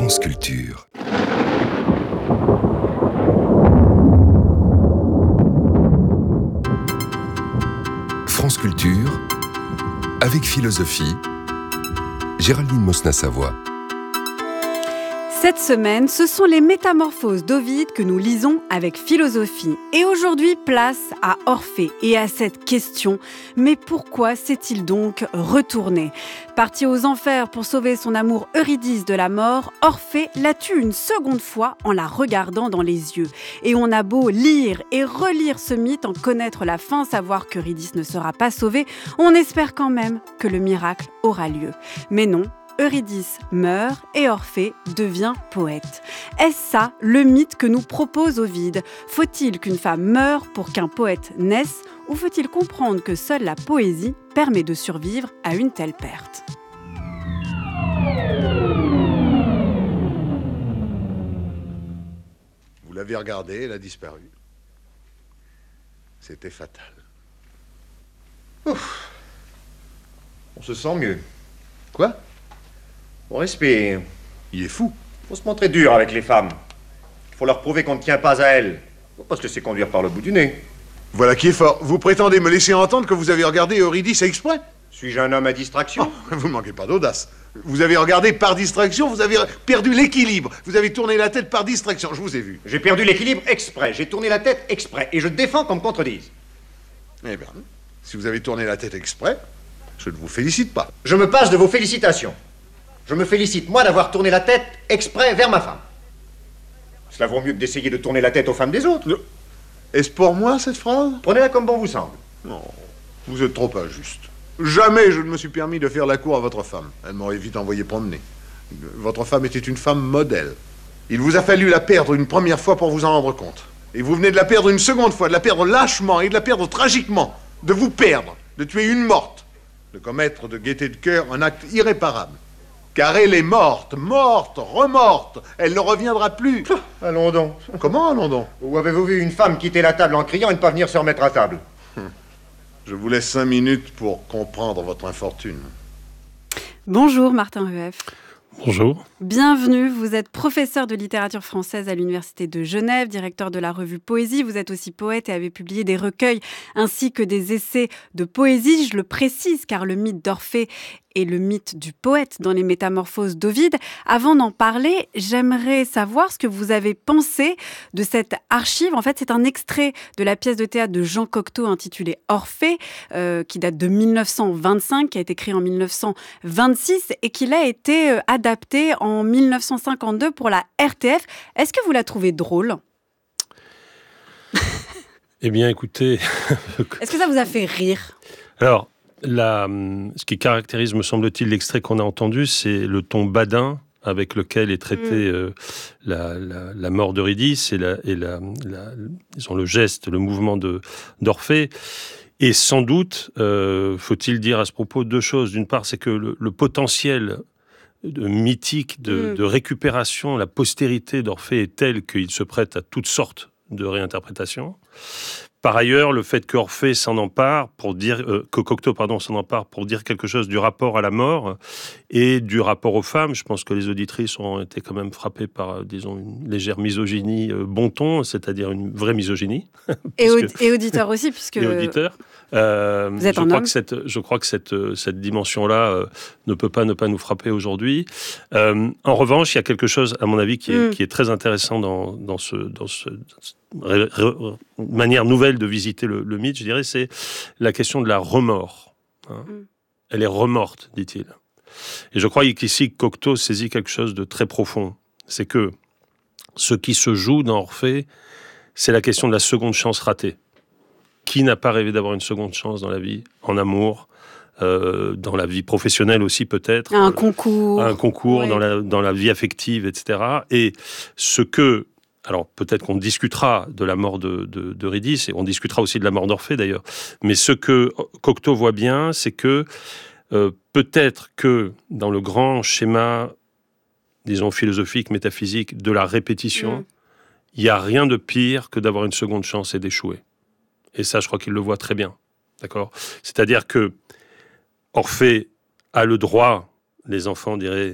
France Culture. France Culture, avec philosophie, Géraldine Mosna-Savoie. Cette semaine, ce sont les Métamorphoses d'Ovide que nous lisons avec philosophie. Et aujourd'hui, place à Orphée et à cette question, mais pourquoi s'est-il donc retourné ? Parti aux enfers pour sauver son amour Eurydice de la mort, Orphée la tue une seconde fois en la regardant dans les yeux. Et on a beau lire et relire ce mythe, en connaître la fin, savoir qu'Eurydice ne sera pas sauvée, on espère quand même que le miracle aura lieu. Mais non. Eurydice meurt et Orphée devient poète. Est-ce ça le mythe que nous propose Ovide ? Faut-il qu'une femme meure pour qu'un poète naisse, ou faut-il comprendre que seule la poésie permet de survivre à une telle perte ? Vous l'avez regardée, elle a disparu. C'était fatal. Ouf. On se sent mieux. Quoi ? On respire. Il est fou. Faut se montrer dur avec les femmes. Faut leur prouver qu'on ne tient pas à elles. Faut pas se laisser conduire par le bout du nez. Voilà qui est fort. Vous prétendez me laisser entendre que vous avez regardé Eurydice exprès ? Suis-je un homme à distraction ? Vous ne manquez pas d'audace. Vous avez regardé par distraction, vous avez perdu l'équilibre. Vous avez tourné la tête par distraction, je vous ai vu. J'ai perdu l'équilibre exprès. J'ai tourné la tête exprès. Et je défends qu'on me contredise. Eh bien, si vous avez tourné la tête exprès, je ne vous félicite pas. Je me passe de vos félicitations. Je me félicite, moi, d'avoir tourné la tête exprès vers ma femme. Cela vaut mieux que d'essayer de tourner la tête aux femmes des autres. Est-ce pour moi, cette phrase ? Prenez-la comme bon vous semble. Non, vous êtes trop injuste. Jamais je ne me suis permis de faire la cour à votre femme. Elle m'aurait vite envoyé promener. Votre femme était une femme modèle. Il vous a fallu la perdre une première fois pour vous en rendre compte. Et vous venez de la perdre une seconde fois, de la perdre lâchement et de la perdre tragiquement. De vous perdre, de tuer une morte, de commettre de gaieté de cœur un acte irréparable. Car elle est morte, remorte. Elle ne reviendra plus. Allons donc. Comment allons donc ? Où avez-vous vu une femme quitter la table en criant et ne pas venir se remettre à table ? Je vous laisse 5 minutes pour comprendre votre infortune. Bonjour Martin Rueff. Bonjour. Bienvenue, vous êtes professeur de littérature française à l'Université de Genève, directeur de la revue Poésie. Vous êtes aussi poète et avez publié des recueils ainsi que des essais de poésie. Je le précise car le mythe d'Orphée est le mythe du poète dans les Métamorphoses d'Ovide. Avant d'en parler, j'aimerais savoir ce que vous avez pensé de cette archive. En fait, c'est un extrait de la pièce de théâtre de Jean Cocteau intitulée Orphée, qui date de 1925, qui a été créée en 1926 et qui a été adaptée en 1952 pour la RTF. Est-ce que vous la trouvez drôle ? Eh bien, écoutez... Est-ce que ça vous a fait rire ? Alors, ce qui caractérise, me semble-t-il, l'extrait qu'on a entendu, c'est le ton badin avec lequel est traité la mort d'Eurydice et disons, le geste, le mouvement d'Orphée. Et sans doute, faut-il dire à ce propos 2 choses. D'une part, c'est que le potentiel mythique de récupération, la postérité d'Orphée est telle qu'il se prête à toutes sortes de réinterprétations. Par ailleurs, le fait qu'Orphée s'en empare pour dire que Cocteau s'en empare pour dire quelque chose du rapport à la mort et du rapport aux femmes. Je pense que les auditrices ont été quand même frappées par, disons, une légère misogynie bon ton, c'est-à-dire une vraie misogynie. Et auditeurs aussi, puisque et auditeurs. Vous êtes un homme. Je crois que cette dimension-là ne peut pas ne pas nous frapper aujourd'hui. En revanche, il y a quelque chose, à mon avis, qui est très intéressant dans ce manière nouvelle de visiter le mythe, je dirais, c'est la question de la remords. Elle est remorte, dit-il. Et je crois qu'ici, Cocteau saisit quelque chose de très profond. C'est que ce qui se joue dans Orphée, c'est la question de la seconde chance ratée. Qui n'a pas rêvé d'avoir une seconde chance dans la vie, en amour, dans la vie professionnelle aussi peut-être. Un concours. Oui. dans la vie affective, etc. Et ce que... Alors, peut-être qu'on discutera de la mort d'Eurydice, et on discutera aussi de la mort d'Orphée, d'ailleurs. Mais ce que Cocteau voit bien, c'est que peut-être que dans le grand schéma, disons, philosophique, métaphysique, de la répétition, il n'y a rien de pire que d'avoir une seconde chance et d'échouer. Et ça, je crois qu'il le voit très bien. D'accord ? C'est-à-dire que Orphée a le droit, les enfants diraient,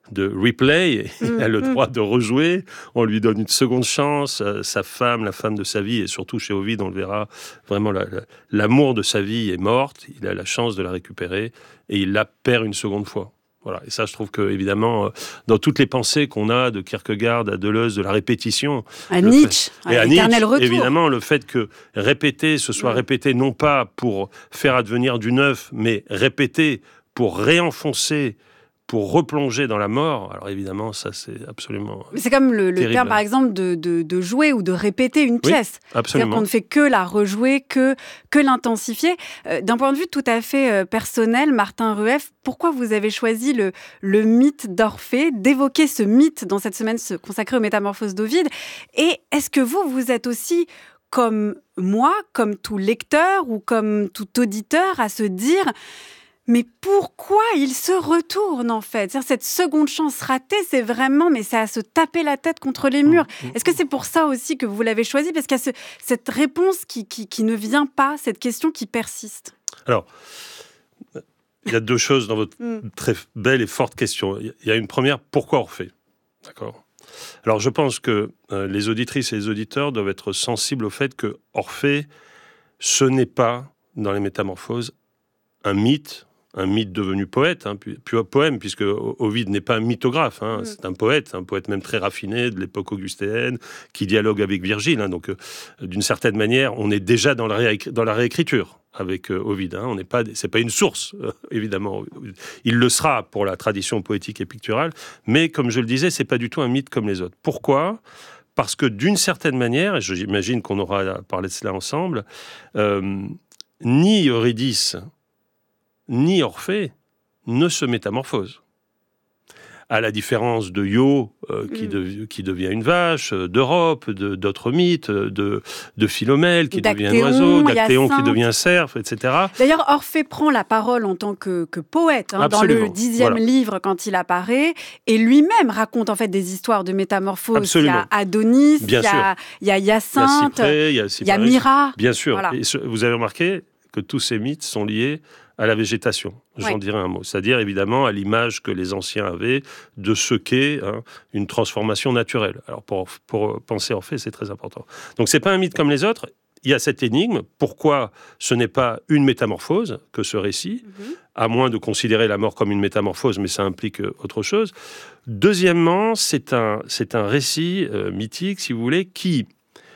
replay, il a le droit de rejouer, on lui donne une seconde chance, sa femme, la femme de sa vie, et surtout chez Ovide, on le verra, vraiment l'amour de sa vie est morte, il a la chance de la récupérer, et il la perd une seconde fois. Voilà. Et ça, je trouve que, évidemment, dans toutes les pensées qu'on a de Kierkegaard à Deleuze, de la répétition. À Nietzsche, l'éternel retour. Évidemment, le fait que répéter, ce soit répété non pas pour faire advenir du neuf, mais répéter pour réenfoncer, pour replonger dans la mort. Alors évidemment, ça c'est absolument Mais c'est comme le terme, par exemple, de jouer ou de répéter une pièce. Oui, absolument. C'est-à-dire qu'on ne fait que la rejouer, que l'intensifier. D'un point de vue tout à fait personnel, Martin Rueff, pourquoi vous avez choisi le mythe d'Orphée, d'évoquer ce mythe dans cette semaine consacrée aux métamorphoses d'Ovide? Et est-ce que vous êtes aussi, comme moi, comme tout lecteur ou comme tout auditeur, à se dire... Mais pourquoi il se retourne, en fait? C'est-à-dire, cette seconde chance ratée, c'est vraiment... Mais c'est à se taper la tête contre les murs. Est-ce que c'est pour ça aussi que vous l'avez choisi? Parce qu'il y a cette réponse qui ne vient pas, cette question qui persiste. Alors, il y a deux choses dans votre très belle et forte question. Il y a une première, pourquoi Orphée? D'accord. Alors, je pense que les auditrices et les auditeurs doivent être sensibles au fait que Orphée, ce n'est pas, dans les métamorphoses, un mythe devenu poète, puis poème, puisque Ovide n'est pas un mythographe, c'est un poète même très raffiné de l'époque augustéenne, qui dialogue avec Virgile. Donc, d'une certaine manière, on est déjà dans la réécriture avec Ovide. C'est pas une source, évidemment. Il le sera pour la tradition poétique et picturale, mais comme je le disais, c'est pas du tout un mythe comme les autres. Pourquoi ? Parce que d'une certaine manière, et j'imagine qu'on aura parlé de cela ensemble, ni Eurydice ni Orphée ne se métamorphose. À la différence de Io, qui devient une vache, d'Europe, d'autres mythes, de Philomèle, qui devient un oiseau, d'Actéon, qui devient un cerf, etc. D'ailleurs, Orphée prend la parole en tant que poète, dans le 10e livre, quand il apparaît, et lui-même raconte en fait des histoires de métamorphose. Absolument. Il y a Adonis, il y a Hyacinthe, il y a Mira. Bien sûr. Voilà. Et vous avez remarqué que tous ces mythes sont liés à la végétation, j'en dirais un mot. C'est-à-dire, évidemment, à l'image que les anciens avaient de ce qu'est une transformation naturelle. Alors, pour penser Orphée, c'est très important. Donc, c'est pas un mythe comme les autres. Il y a cette énigme. Pourquoi ce n'est pas une métamorphose que ce récit, à moins de considérer la mort comme une métamorphose, mais ça implique autre chose. Deuxièmement, c'est un récit mythique, si vous voulez, qui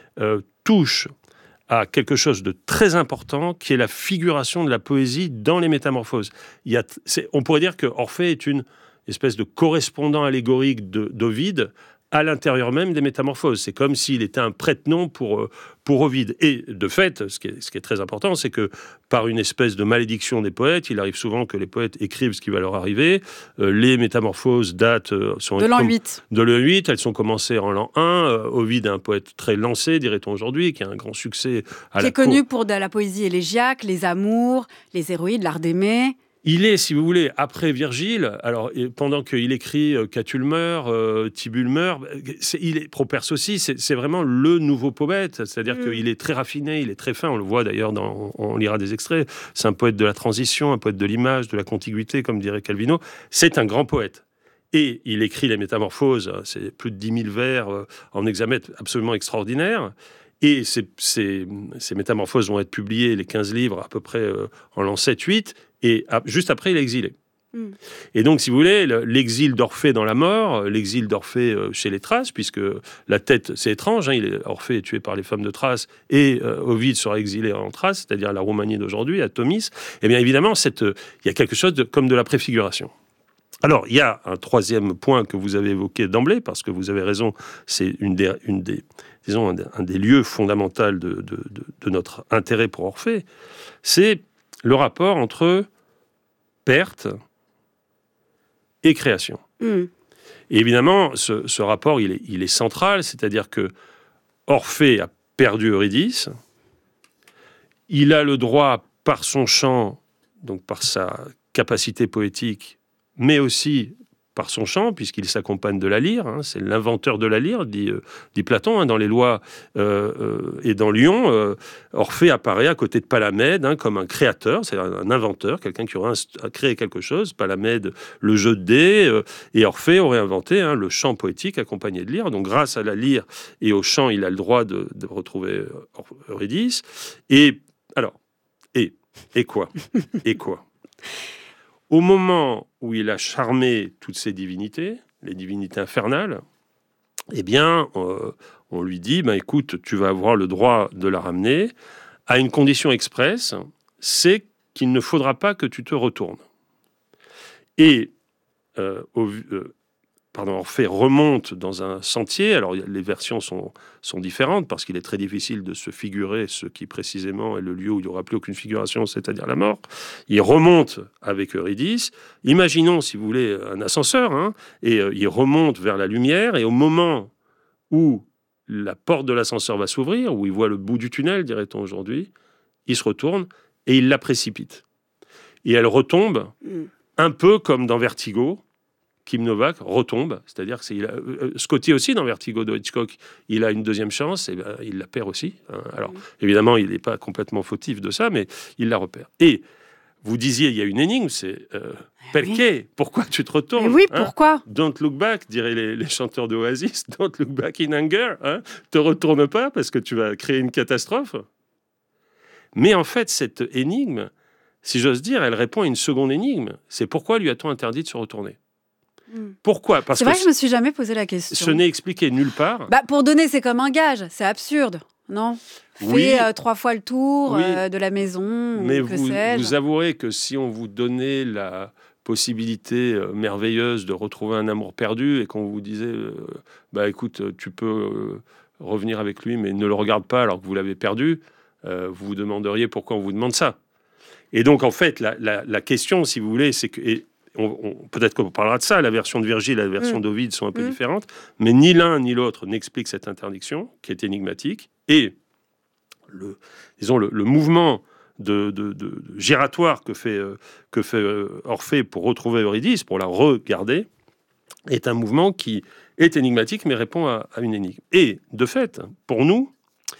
touche à quelque chose de très important, qui est la figuration de la poésie dans les métamorphoses. On pourrait dire que Orphée est une espèce de correspondant allégorique d'Ovide à l'intérieur même des métamorphoses. C'est comme s'il était un prête-nom pour Ovide. Et de fait, ce qui est très important, c'est que par une espèce de malédiction des poètes, il arrive souvent que les poètes écrivent ce qui va leur arriver. Les métamorphoses sont... De l'an 8. De l'an 8, elles sont commencées en l'an 1. Ovide est un poète très lancé, dirait-on aujourd'hui, qui a un grand succès à la cour. Qui est connu pour de la poésie élégiaque, les amours, les héroïdes, l'art d'aimer... Il est, si vous voulez, après Virgile, alors pendant qu'il écrit Catulle Tibulle meurt, Properce aussi, c'est vraiment le nouveau poète, c'est-à-dire qu'il est très raffiné, il est très fin, on le voit d'ailleurs, on lira des extraits, c'est un poète de la transition, un poète de l'image, de la contiguïté, comme dirait Calvino, c'est un grand poète. Et il écrit les métamorphoses, c'est plus de 10 000 vers en hexamètre absolument extraordinaire. Et ces métamorphoses vont être publiées, les 15 livres, à peu près en l'an 7-8, et juste après, il est exilé. Et donc, si vous voulez, l'exil d'Orphée dans la mort, l'exil d'Orphée chez les Thraces, puisque la tête, c'est étrange, Orphée est tué par les femmes de Thrace, et Ovide sera exilé en Thrace, c'est-à-dire la Roumanie d'aujourd'hui, à Tomis. Et bien évidemment, il y a quelque chose comme de la préfiguration. Alors, il y a un troisième point que vous avez évoqué d'emblée, parce que vous avez raison, c'est un des lieux fondamentaux de notre intérêt pour Orphée, c'est le rapport entre perte et création. Et évidemment, ce rapport, il est central, c'est-à-dire que Orphée a perdu Eurydice, il a le droit, par son chant, donc par sa capacité poétique, mais aussi par son chant, puisqu'il s'accompagne de la lyre. C'est l'inventeur de la lyre, dit Platon, dans les lois et dans Lion. Orphée apparaît à côté de Palamède comme un créateur, c'est un inventeur, quelqu'un qui aurait créé quelque chose. Palamède, le jeu de dés, et Orphée aurait inventé le chant poétique accompagné de lyre. Donc grâce à la lyre et au chant, il a le droit de retrouver Eurydice. Et quoi Au moment où il a charmé toutes ces divinités, les divinités infernales, eh bien, on lui dit, écoute, tu vas avoir le droit de la ramener à une condition expresse, c'est qu'il ne faudra pas que tu te retournes. Et Orphée remonte dans un sentier. Alors, les versions sont différentes parce qu'il est très difficile de se figurer ce qui précisément est le lieu où il n'y aura plus aucune figuration, c'est-à-dire la mort. Il remonte avec Eurydice. Imaginons, si vous voulez, un ascenseur, et il remonte vers la lumière. Et au moment où la porte de l'ascenseur va s'ouvrir, où il voit le bout du tunnel, dirait-on aujourd'hui, il se retourne et il la précipite. Et elle retombe, un peu comme dans Vertigo. Kim Novak retombe, c'est-à-dire que Scotty aussi dans Vertigo de Hitchcock, il a une deuxième chance, et il la perd aussi. Alors évidemment, il n'est pas complètement fautif de ça, mais il la repère. Et vous disiez, il y a une énigme, c'est Perché, pourquoi tu te retournes? Oui, pourquoi? Don't look back, diraient les chanteurs d'Oasis. Don't look back in anger. Te retourne pas parce que tu vas créer une catastrophe. Mais en fait, cette énigme, si j'ose dire, elle répond à une seconde énigme. C'est pourquoi lui a-t-on interdit de se retourner? Pourquoi? Parce c'est vrai que je me suis jamais posé la question. Ce n'est expliqué nulle part. Pour donner, c'est comme un gage. C'est absurde, non? Fais 3 fois le tour de la maison. Mais vous avouerez que si on vous donnait la possibilité merveilleuse de retrouver un amour perdu et qu'on vous disait, écoute, tu peux revenir avec lui, mais ne le regarde pas alors que vous l'avez perdu, vous vous demanderiez pourquoi on vous demande ça. Et donc, en fait, la question, si vous voulez, c'est que... peut-être qu'on parlera de ça, la version de Virgile et la version d'Ovide sont un peu différentes, mais ni l'un ni l'autre n'explique cette interdiction, qui est énigmatique, et le mouvement de giratoire que fait Orphée pour retrouver Eurydice, pour la regarder, est un mouvement qui est énigmatique, mais répond à une énigme. Et, de fait, pour nous,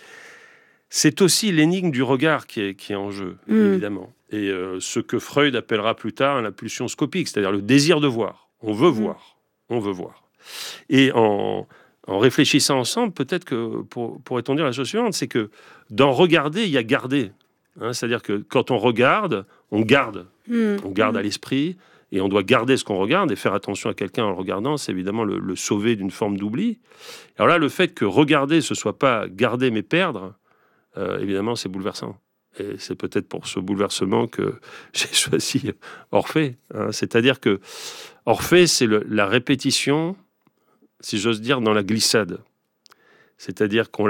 c'est aussi l'énigme du regard qui est en jeu, évidemment. Et ce que Freud appellera plus tard la pulsion scopique, c'est-à-dire le désir de voir. On veut voir. On veut voir. Et en réfléchissant ensemble, peut-être que pourrait-on dire la chose suivante, c'est que dans regarder, il y a garder. C'est-à-dire que quand on regarde, on garde. On garde à l'esprit et on doit garder ce qu'on regarde et faire attention à quelqu'un en le regardant, c'est évidemment le sauver d'une forme d'oubli. Alors là, le fait que regarder, ce soit pas garder mais perdre, évidemment, c'est bouleversant. Et c'est peut-être pour ce bouleversement que j'ai choisi Orphée. C'est-à-dire que Orphée, c'est la répétition, si j'ose dire, dans la glissade. C'est-à-dire qu'on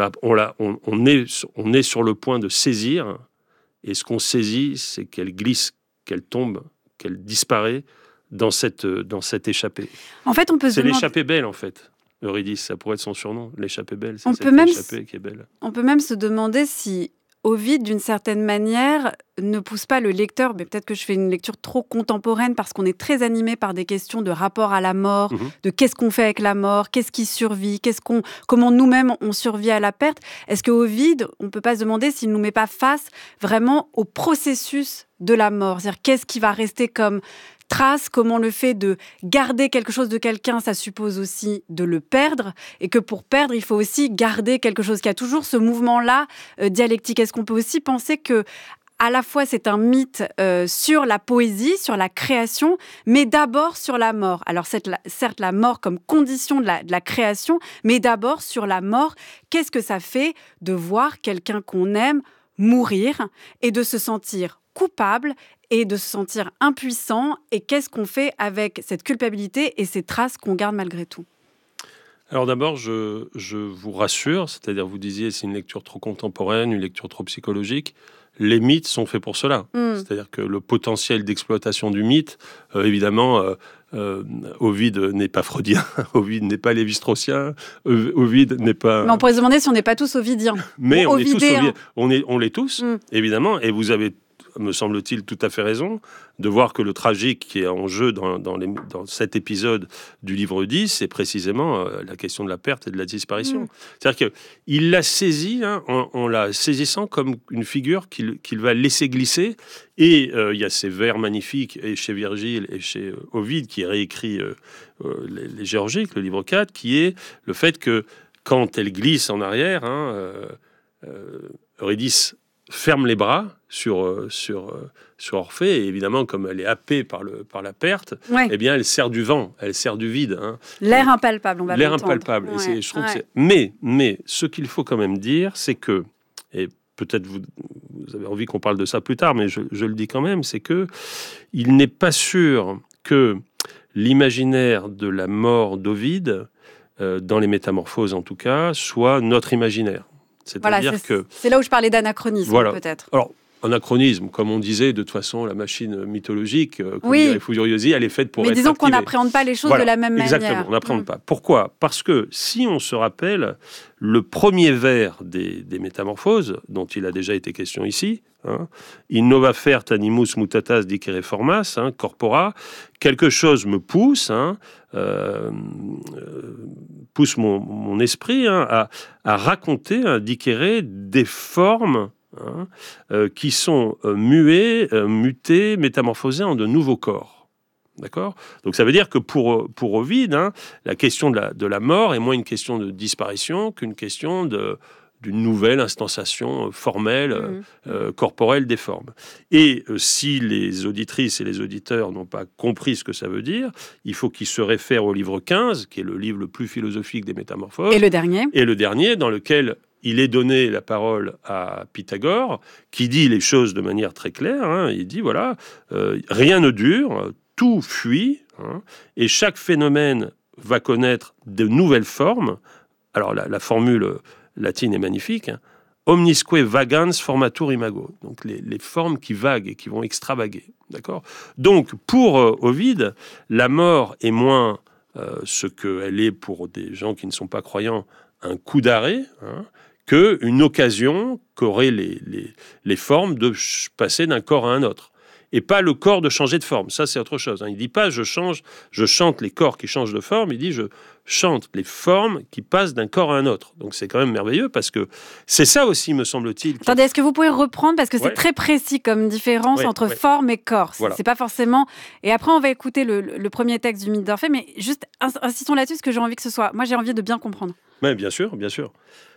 est sur le point de saisir, et ce qu'on saisit, c'est qu'elle glisse, qu'elle tombe, qu'elle disparaît dans cette échappée. En fait, on peut c'est l'échappée belle, en fait. Eurydice, ça pourrait être son surnom, l'échappée belle. C'est l'échappée qui est belle. On peut même se demander si Ovide, d'une certaine manière, ne pousse pas le lecteur, mais peut-être que je fais une lecture trop contemporaine parce qu'on est très animé par des questions de rapport à la mort, de qu'est-ce qu'on fait avec la mort, qu'est-ce qui survit, comment nous-mêmes on survit à la perte. Est-ce que Ovide, on ne peut pas se demander s'il ne nous met pas face vraiment au processus de la mort? C'est-à-dire qu'est-ce qui va rester comme trace, comment le fait de garder quelque chose de quelqu'un, ça suppose aussi de le perdre, et que pour perdre, il faut aussi garder quelque chose, qui a toujours ce mouvement-là dialectique. Est-ce qu'on peut aussi penser que à la fois c'est un mythe sur la poésie, sur la création, mais d'abord sur la mort? Alors certes la mort comme condition de la création, mais d'abord sur la mort. Qu'est-ce que ça fait de voir quelqu'un qu'on aime mourir et de se sentir coupable et de se sentir impuissant, et qu'est-ce qu'on fait avec cette culpabilité et ces traces qu'on garde malgré tout? Alors d'abord, je vous rassure, c'est-à-dire vous disiez c'est une lecture trop contemporaine, une lecture trop psychologique. Les mythes sont faits pour cela. C'est-à-dire que le potentiel d'exploitation du mythe, évidemment, Ovide n'est pas freudien, Ovide n'est pas lévi-straussien, Ovide n'est pas... Mais on pourrait se demander si on n'est pas tous ovidiens. Mais on est tous, on l'est tous, évidemment, et vous avez me semble-t-il, tout à fait raison de voir que le tragique qui est en jeu dans cet épisode du livre 10, c'est précisément la question de la perte et de la disparition. C'est-à-dire qu'il l'a saisi, en la saisissant comme une figure qu'il va laisser glisser. Et il y a ces vers magnifiques, et chez Virgile et chez Ovide, qui réécrit les Géorgiques, le livre 4, qui est le fait que quand elle glisse en arrière, Eurydice ferme les bras sur Orphée, et évidemment, comme elle est happée par la perte, eh bien, elle sert du vent, elle sert du vide. L'air impalpable, on va l'air l'entendre. Impalpable. Et je trouve que mais ce qu'il faut quand même dire, c'est que, et peut-être vous avez envie qu'on parle de ça plus tard, mais je le dis quand même, c'est que il n'est pas sûr que l'imaginaire de la mort d'Ovide, dans les Métamorphoses en tout cas, soit notre imaginaire. C'est-à-dire c'est là où je parlais d'anachronisme, peut-être. Alors, anachronisme, comme on disait, de toute façon, la machine mythologique, comme dirait Furiosi, elle est faite pour être disons activée. qu'on n'appréhende pas les choses de la même manière. Exactement, on n'appréhende pas. Pourquoi ? Parce que si on se rappelle le premier vers des Métamorphoses, dont il a déjà été question ici, in nova fert animus mutatas dicere formas, corpora, quelque chose me pousse, pousse mon esprit à raconter, à dicere des formes qui sont muées, mutées, métamorphosées en de nouveaux corps. D'accord ? Donc ça veut dire que pour Ovide, la question de la mort est moins une question de disparition qu'une question d'une nouvelle instanciation formelle, corporelle des formes. Et si les auditrices et les auditeurs n'ont pas compris ce que ça veut dire, il faut qu'ils se réfèrent au livre 15, qui est le livre le plus philosophique des Métamorphoses. Et le dernier, dans lequel il est donné la parole à Pythagore, qui dit les choses de manière très claire. Il dit, voilà, rien ne dure, tout fuit, et chaque phénomène va connaître de nouvelles formes. Alors, la formule latine est magnifique. Omnisque vagans formatur imago. Donc, les formes qui vaguent et qui vont extravaguer. D'accord ? Donc, pour Ovide, la mort est moins ce qu'elle est pour des gens qui ne sont pas croyants, un coup d'arrêt, qu'une occasion qu'auraient les formes de passer d'un corps à un autre. Et pas le corps de changer de forme. Ça, c'est autre chose. Il ne dit pas je chante les corps qui changent de forme, il dit je chante les formes qui passent d'un corps à un autre. Donc c'est quand même merveilleux parce que c'est ça aussi, me semble-t-il. Attendez, est-ce que vous pouvez reprendre, parce que c'est très précis comme différence entre forme et corps. Voilà. C'est pas forcément... Et après, on va écouter le premier texte du mythe d'Orphée, mais juste insistons là-dessus, parce que j'ai envie que ce soit... Moi, j'ai envie de bien comprendre. Mais bien sûr, bien sûr.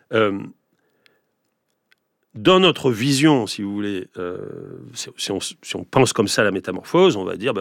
Dans notre vision, si vous voulez, si on pense comme ça à la métamorphose, on va dire,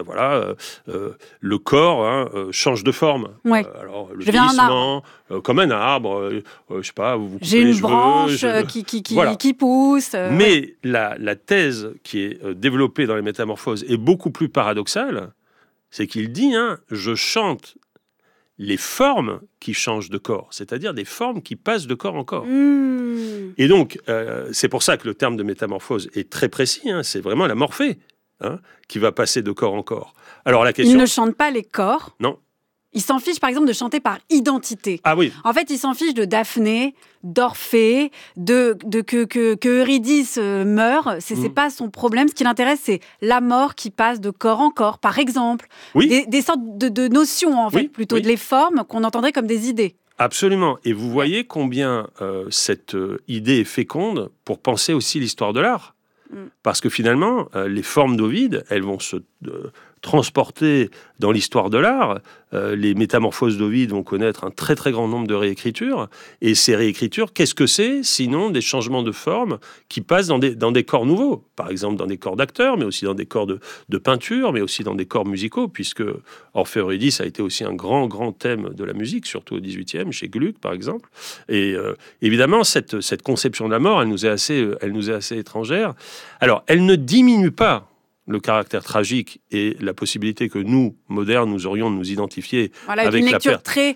le corps change de forme. Alors, le vieillissement, comme un arbre, je sais pas, vous j'ai une branche qui pousse. Mais la thèse qui est développée dans les métamorphoses est beaucoup plus paradoxale, c'est qu'il dit, je chante les formes qui changent de corps, c'est-à-dire des formes qui passent de corps en corps. Et donc, c'est pour ça que le terme de métamorphose est très précis, c'est vraiment la morphée qui va passer de corps en corps. Alors la question... Il ne chante pas les corps. Non. Il s'en fiche, par exemple, de chanter par identité. Ah oui. En fait, il s'en fiche de Daphné, d'Orphée, que Eurydice meure. C'est pas son problème. Ce qui l'intéresse, c'est la mort qui passe de corps en corps, par exemple. Oui. Des sortes de notions, en fait, plutôt de les formes qu'on entendrait comme des idées. Absolument. Et vous voyez combien cette idée est féconde pour penser aussi l'histoire de l'art. Parce que finalement, les formes d'Ovide, elles vont se transporter dans l'histoire de l'art. Les métamorphoses d'Ovide vont connaître un très très grand nombre de réécritures. Et ces réécritures, qu'est-ce que c'est sinon des changements de forme qui passent dans des corps nouveaux. Par exemple, dans des corps d'acteurs, mais aussi dans des corps de peinture, mais aussi dans des corps musicaux, puisque Orphée Eurydice a été aussi un grand grand thème de la musique, surtout au XVIIIe, chez Gluck par exemple. Et évidemment, cette conception de la mort, elle nous est assez étrangère. Alors, elle ne diminue pas le caractère tragique et la possibilité que nous, modernes, nous aurions de nous identifier avec une lecture la perte. Très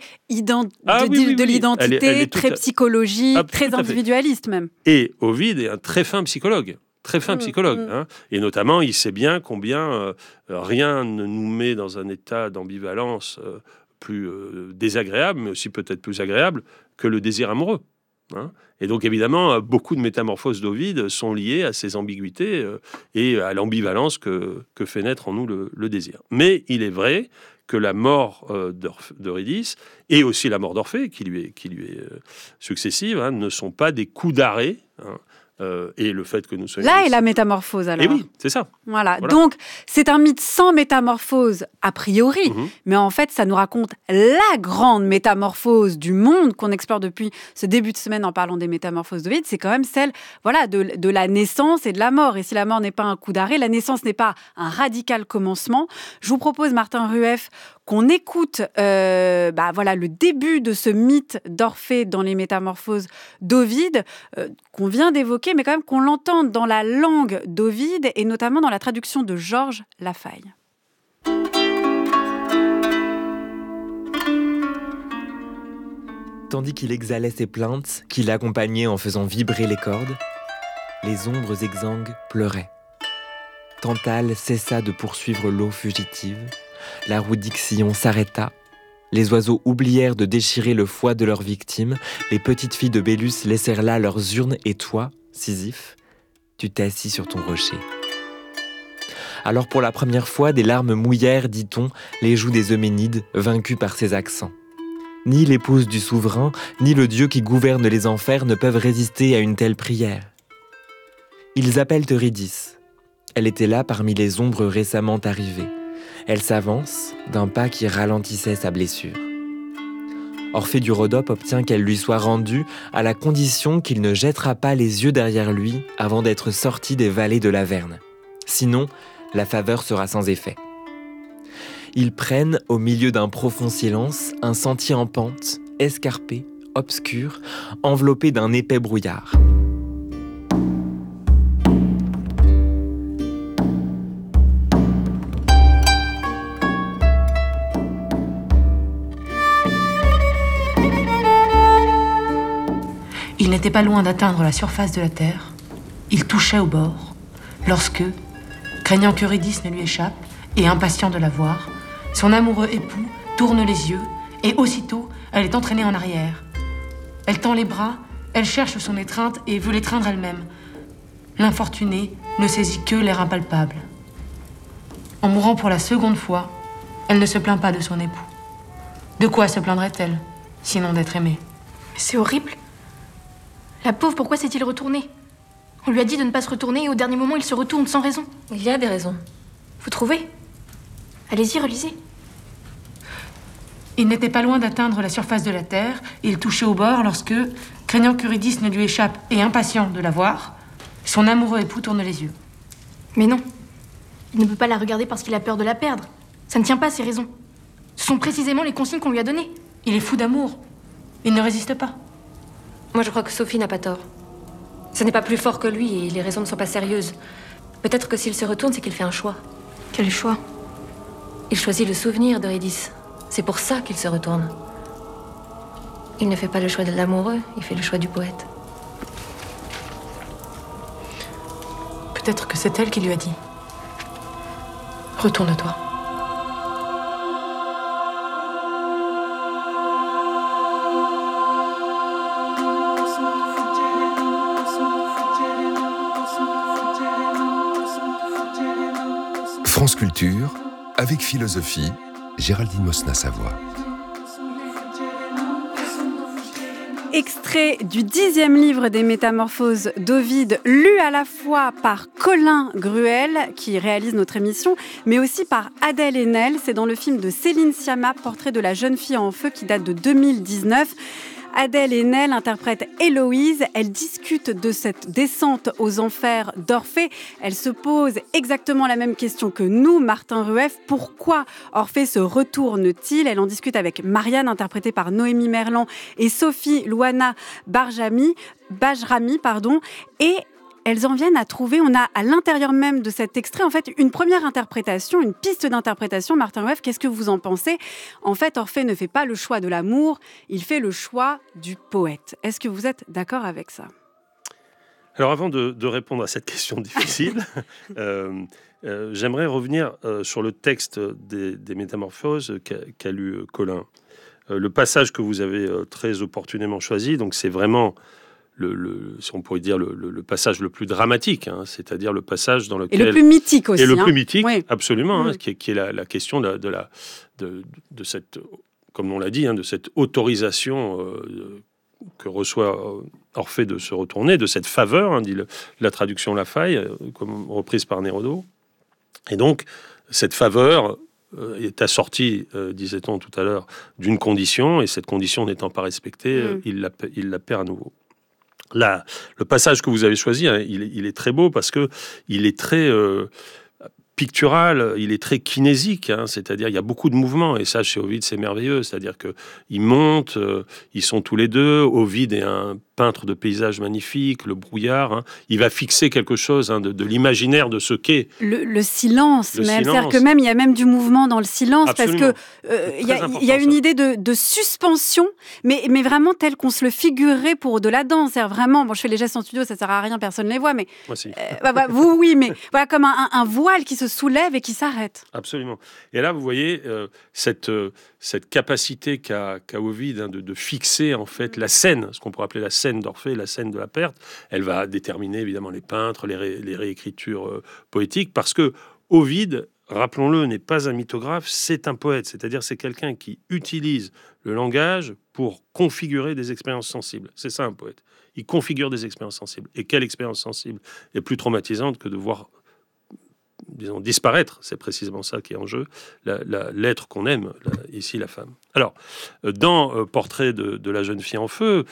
de l'identité, elle est très psychologique, très individualiste même. Et Ovide est un très fin psychologue. Et notamment, il sait bien combien rien ne nous met dans un état d'ambivalence plus désagréable, mais aussi peut-être plus agréable que le désir amoureux. Hein. Et donc, évidemment, beaucoup de métamorphoses d'Ovide sont liées à ces ambiguïtés et à l'ambivalence que fait naître en nous le désir. Mais il est vrai que la mort d'Eurydice et aussi la mort d'Orphée, qui lui est successive, hein, ne sont pas des coups d'arrêt. Hein, et le fait que nous soyons... Là est la métamorphose, alors. Et oui, c'est ça. Voilà. Donc, c'est un mythe sans métamorphose, a priori, Mhm. mais en fait, ça nous raconte la grande métamorphose du monde qu'on explore depuis ce début de semaine en parlant des métamorphoses d'Ovide. C'est quand même celle de la naissance et de la mort. Et si la mort n'est pas un coup d'arrêt, la naissance n'est pas un radical commencement. Je vous propose, Martin Rueff, qu'on écoute le début de ce mythe d'Orphée dans les métamorphoses d'Ovide, qu'on vient d'évoquer, mais quand même qu'on l'entende dans la langue d'Ovide et notamment dans la traduction de Georges Lafaille. Tandis qu'il exhalait ses plaintes, qu'il accompagnait en faisant vibrer les cordes, les ombres exsangues pleuraient. Tantale cessa de poursuivre l'eau fugitive, la roue d'Ixion s'arrêta, les oiseaux oublièrent de déchirer le foie de leurs victimes, les petites filles de Bélus laissèrent là leurs urnes et toi, Sisyphe, tu t'es assis sur ton rocher. Alors pour la première fois, des larmes mouillèrent, dit-on, les joues des Euménides, vaincus par ces accents. Ni l'épouse du souverain, ni le dieu qui gouverne les enfers ne peuvent résister à une telle prière. Ils appellent Eurydice. Elle était là parmi les ombres récemment arrivées. Elle s'avance d'un pas qui ralentissait sa blessure. Orphée du Rhodope obtient qu'elle lui soit rendue à la condition qu'il ne jettera pas les yeux derrière lui avant d'être sorti des vallées de l'Averne. Sinon, la faveur sera sans effet. Ils prennent, au milieu d'un profond silence, un sentier en pente, escarpé, obscur, enveloppé d'un épais brouillard. Il n'était pas loin d'atteindre la surface de la terre. Il touchait au bord, lorsque, craignant qu'Eurydice ne lui échappe, et impatient de la voir, son amoureux époux tourne les yeux, et aussitôt, elle est entraînée en arrière. Elle tend les bras, elle cherche son étreinte et veut l'étreindre elle-même. L'infortunée ne saisit que l'air impalpable. En mourant pour la seconde fois, elle ne se plaint pas de son époux. De quoi se plaindrait-elle, sinon d'être aimée? C'est horrible. La pauvre, pourquoi s'est-il retourné? On lui a dit de ne pas se retourner et au dernier moment, il se retourne sans raison. Il y a des raisons. Vous trouvez? Allez-y, relisez. Il n'était pas loin d'atteindre la surface de la terre. Il touchait au bord lorsque, craignant qu'Eurydice ne lui échappe et impatient de la voir, son amoureux époux tourne les yeux. Mais non. Il ne peut pas la regarder parce qu'il a peur de la perdre. Ça ne tient pas, ces raisons. Ce sont précisément les consignes qu'on lui a données. Il est fou d'amour. Il ne résiste pas. Moi, je crois que Sophie n'a pas tort. Ce n'est pas plus fort que lui et les raisons ne sont pas sérieuses. Peut-être que s'il se retourne, c'est qu'il fait un choix. Quel choix? Il choisit le souvenir d'Eurydice. C'est pour ça qu'il se retourne. Il ne fait pas le choix de l'amoureux, il fait le choix du poète. Peut-être que c'est elle qui lui a dit. Retourne-toi. France Culture, avec philosophie, Géraldine Mosna-Savoie. Extrait du 10e livre des Métamorphoses d'Ovide, lu à la fois par Colin Gruel, qui réalise notre émission, mais aussi par Adèle Haenel. C'est dans le film de Céline Sciamma, Portrait de la jeune fille en feu, qui date de 2019. Adèle Haenel interprète Héloïse. Elle discute de cette descente aux enfers d'Orphée. Elle se pose exactement la même question que nous, Martin Rueff. Pourquoi Orphée se retourne-t-il? Elle en discute avec Marianne, interprétée par Noémie Merlan, et Sophie Louana Bajrami. Et elles en viennent à trouver, on a à l'intérieur même de cet extrait, en fait, une première interprétation, une piste d'interprétation. Martin Rueff, qu'est-ce que vous en pensez? En fait, Orphée ne fait pas le choix de l'amour, il fait le choix du poète. Est-ce que vous êtes d'accord avec ça? Alors, avant de répondre à cette question difficile, j'aimerais revenir sur le texte des Métamorphoses qu'a lu Colin. le passage que vous avez très opportunément choisi, donc c'est vraiment si on pourrait dire le passage le plus dramatique, hein, c'est-à-dire le passage dans lequel... Et le plus mythique aussi. Et le plus mythique, oui. absolument, hein, qui est la question de cette, comme on l'a dit, hein, de cette autorisation que reçoit Orphée de se retourner, de cette faveur, hein, dit la traduction Lafaille, comme reprise par Nérodo. Et donc, cette faveur est assortie, disait-on tout à l'heure, d'une condition, et cette condition n'étant pas respectée, il la perd à nouveau. Là, le passage que vous avez choisi, hein, il est très beau parce que il est très pictural, il est très kinésique, hein, c'est-à-dire il y a beaucoup de mouvements, et ça chez Ovide c'est merveilleux, c'est-à-dire que ils montent, ils sont tous les deux. Ovide est un peintre de paysages magnifiques, le brouillard, hein, il va fixer quelque chose, hein, de l'imaginaire de ce qu'est le silence, même. C'est-à-dire que même il y a même du mouvement dans le silence. Absolument. Parce que il y a une idée de suspension, mais vraiment telle qu'on se le figurerait pour de la danse. C'est vraiment, bon, je fais les gestes en studio, ça sert à rien, personne ne les voit, mais moi si. Vous oui, mais voilà, comme un voile qui se soulève et qui s'arrête. Absolument. Et là, vous voyez cette capacité qu'a Ovide, hein, de fixer en fait la scène, ce qu'on pourrait appeler la scène d'Orphée, la scène de la perte. Elle va déterminer évidemment les peintres, les réécritures poétiques, parce que Ovide, rappelons-le, n'est pas un mythographe, c'est un poète. C'est-à-dire c'est quelqu'un qui utilise le langage pour configurer des expériences sensibles. C'est ça un poète. Il configure des expériences sensibles. Et quelle expérience sensible est plus traumatisante que de voir, disons, disparaître, c'est précisément ça qui est en jeu, l'être qu'on aime, ici la femme. Alors, dans Portrait de la jeune fille en feu,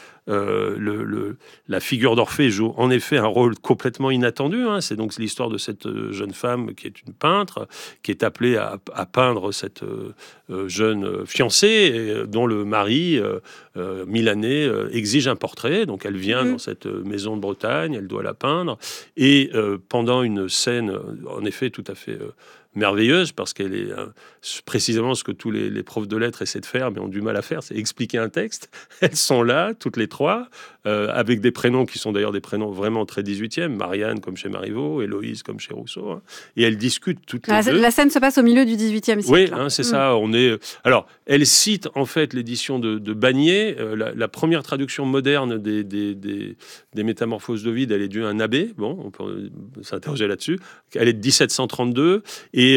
la figure d'Orphée joue en effet un rôle complètement inattendu, hein. C'est donc l'histoire de cette jeune femme qui est une peintre, qui est appelée à peindre cette jeune fiancée, dont le mari, milanais, exige un portrait. Donc elle vient dans cette maison de Bretagne, elle doit la peindre, et pendant une scène, en effet, tout à fait merveilleuse, parce qu'elle est précisément ce que tous les profs de lettres essaient de faire, mais ont du mal à faire, c'est expliquer un texte. Elles sont là, toutes les trois, avec des prénoms qui sont d'ailleurs des prénoms vraiment très 18e, Marianne comme chez Marivaux, Héloïse comme chez Rousseau, hein, et elles discutent toutes les deux. La scène se passe au milieu du 18e siècle. Oui, hein, c'est ça. Alors, elle cite en fait l'édition de Bagné, la première traduction moderne des Métamorphoses d'Ovide, elle est due à un abbé, bon, on peut s'interroger là-dessus, elle est de 1732, et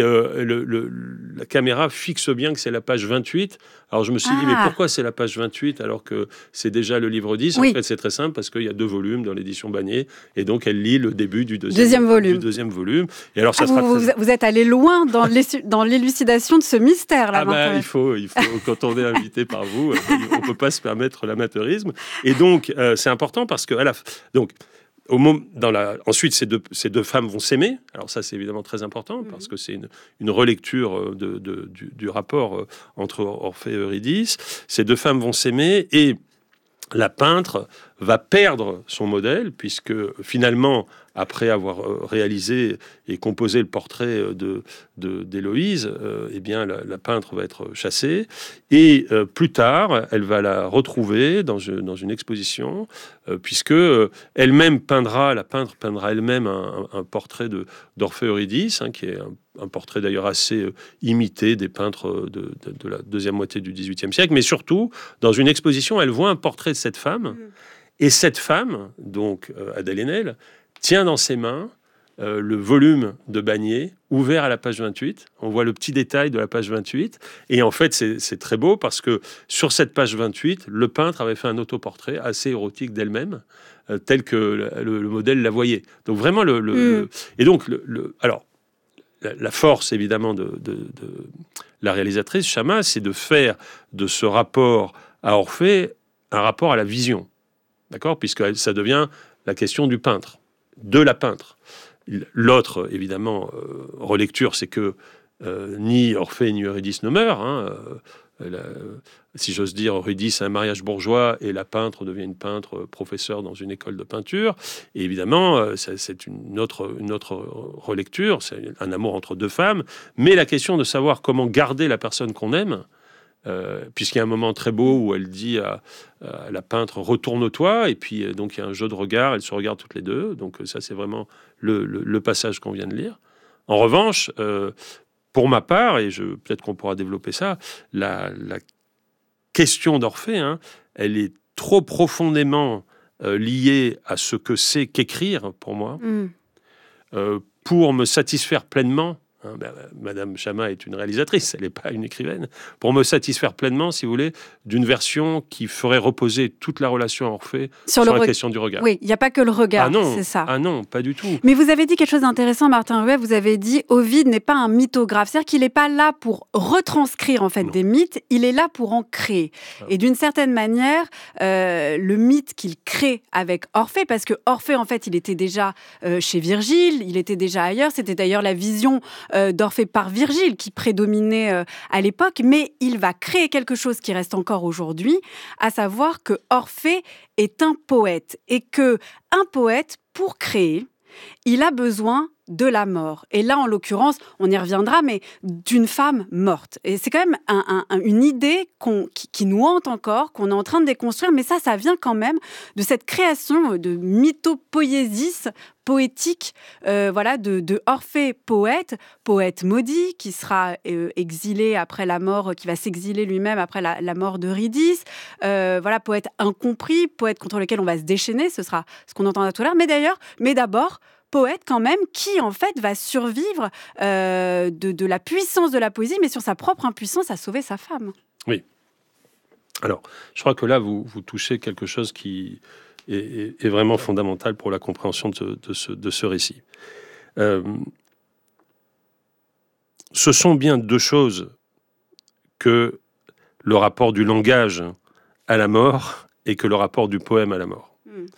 la caméra fixe bien que c'est la page 28. Alors je me suis dit, mais pourquoi c'est la page 28 alors que c'est déjà le livre 10? Oui. En fait, c'est très simple, parce qu'il y a 2 volumes dans l'édition Bagné, et donc elle lit le début du deuxième volume. Et alors ça vous êtes allé loin dans l'élucidation de ce mystère là. Il faut quand on est invité par vous, on peut pas se permettre l'amateurisme. Et donc c'est important parce que ensuite, ces deux femmes vont s'aimer. Alors ça, c'est évidemment très important parce que c'est une relecture du rapport entre Orphée et Eurydice. Ces deux femmes vont s'aimer et la peintre va perdre son modèle, puisque finalement, après avoir réalisé et composé le portrait d'Héloïse, eh bien, la peintre va être chassée. Et plus tard, elle va la retrouver dans une exposition, puisque elle-même la peintre peindra elle-même un portrait d'Orphée Eurydice, hein, qui est un portrait d'ailleurs assez imité des peintres de la deuxième moitié du XVIIIe siècle. Mais surtout, dans une exposition, elle voit un portrait de cette femme. Et cette femme, donc Adèle Haenel, tient dans ses mains le volume de Bagné, ouvert à la page 28. On voit le petit détail de la page 28. Et en fait, c'est très beau parce que sur cette page 28, le peintre avait fait un autoportrait assez érotique d'elle-même, tel que le modèle la voyait. Donc vraiment, et donc, alors, la force, évidemment, de la réalisatrice, Chama, c'est de faire de ce rapport à Orphée un rapport à la vision. D'accord ? Puisque ça devient la question du peintre, de la peintre. L'autre, évidemment, relecture, c'est que ni Orphée ni Eurydice ne meurent. Hein, si j'ose dire, Eurydice a un mariage bourgeois et la peintre devient une peintre professeure dans une école de peinture. Et évidemment, c'est une autre relecture, c'est un amour entre deux femmes. Mais la question de savoir comment garder la personne qu'on aime, puisqu'il y a un moment très beau où elle dit à la peintre « retourne-toi » et puis donc il y a un jeu de regard, elles se regardent toutes les deux, donc ça c'est vraiment le passage qu'on vient de lire. En revanche, pour ma part, et peut-être qu'on pourra développer ça, la question d'Orphée, elle est trop profondément liée à ce que c'est qu'écrire, pour moi, pour me satisfaire pleinement. Madame Chama est une réalisatrice, elle n'est pas une écrivaine. Pour me satisfaire pleinement, si vous voulez, d'une version qui ferait reposer toute la relation à Orphée sur la question du regard. Oui, il n'y a pas que le regard, c'est ça. Ah non, pas du tout. Mais vous avez dit quelque chose d'intéressant, Martin Ruet. Vous avez dit Ovide n'est pas un mythographe. C'est-à-dire qu'il n'est pas là pour retranscrire en fait des mythes, il est là pour en créer. Et d'une certaine manière, le mythe qu'il crée avec Orphée, parce que Orphée, en fait, il était déjà chez Virgile, il était déjà ailleurs. C'était d'ailleurs la vision d'Orphée par Virgile qui prédominait à l'époque, mais il va créer quelque chose qui reste encore aujourd'hui, à savoir que Orphée est un poète et que un poète, pour créer, il a besoin de la mort. Et là, en l'occurrence, on y reviendra, mais d'une femme morte. Et c'est quand même une idée qui nous hante encore, qu'on est en train de déconstruire, mais ça vient quand même de cette création de mythopoïésis poétique, de Orphée poète maudit, qui sera exilé après la mort, qui va s'exiler lui-même après la mort d'Eurydice, poète incompris, poète contre lequel on va se déchaîner, ce sera ce qu'on entendra tout à l'heure, mais d'abord, poète quand même qui en fait va survivre de la puissance de la poésie, mais sur sa propre impuissance à sauver sa femme. Oui. Alors, je crois que là, vous touchez quelque chose qui est vraiment fondamental pour la compréhension de ce récit. Ce sont bien deux choses que le rapport du langage à la mort et que le rapport du poème à la mort.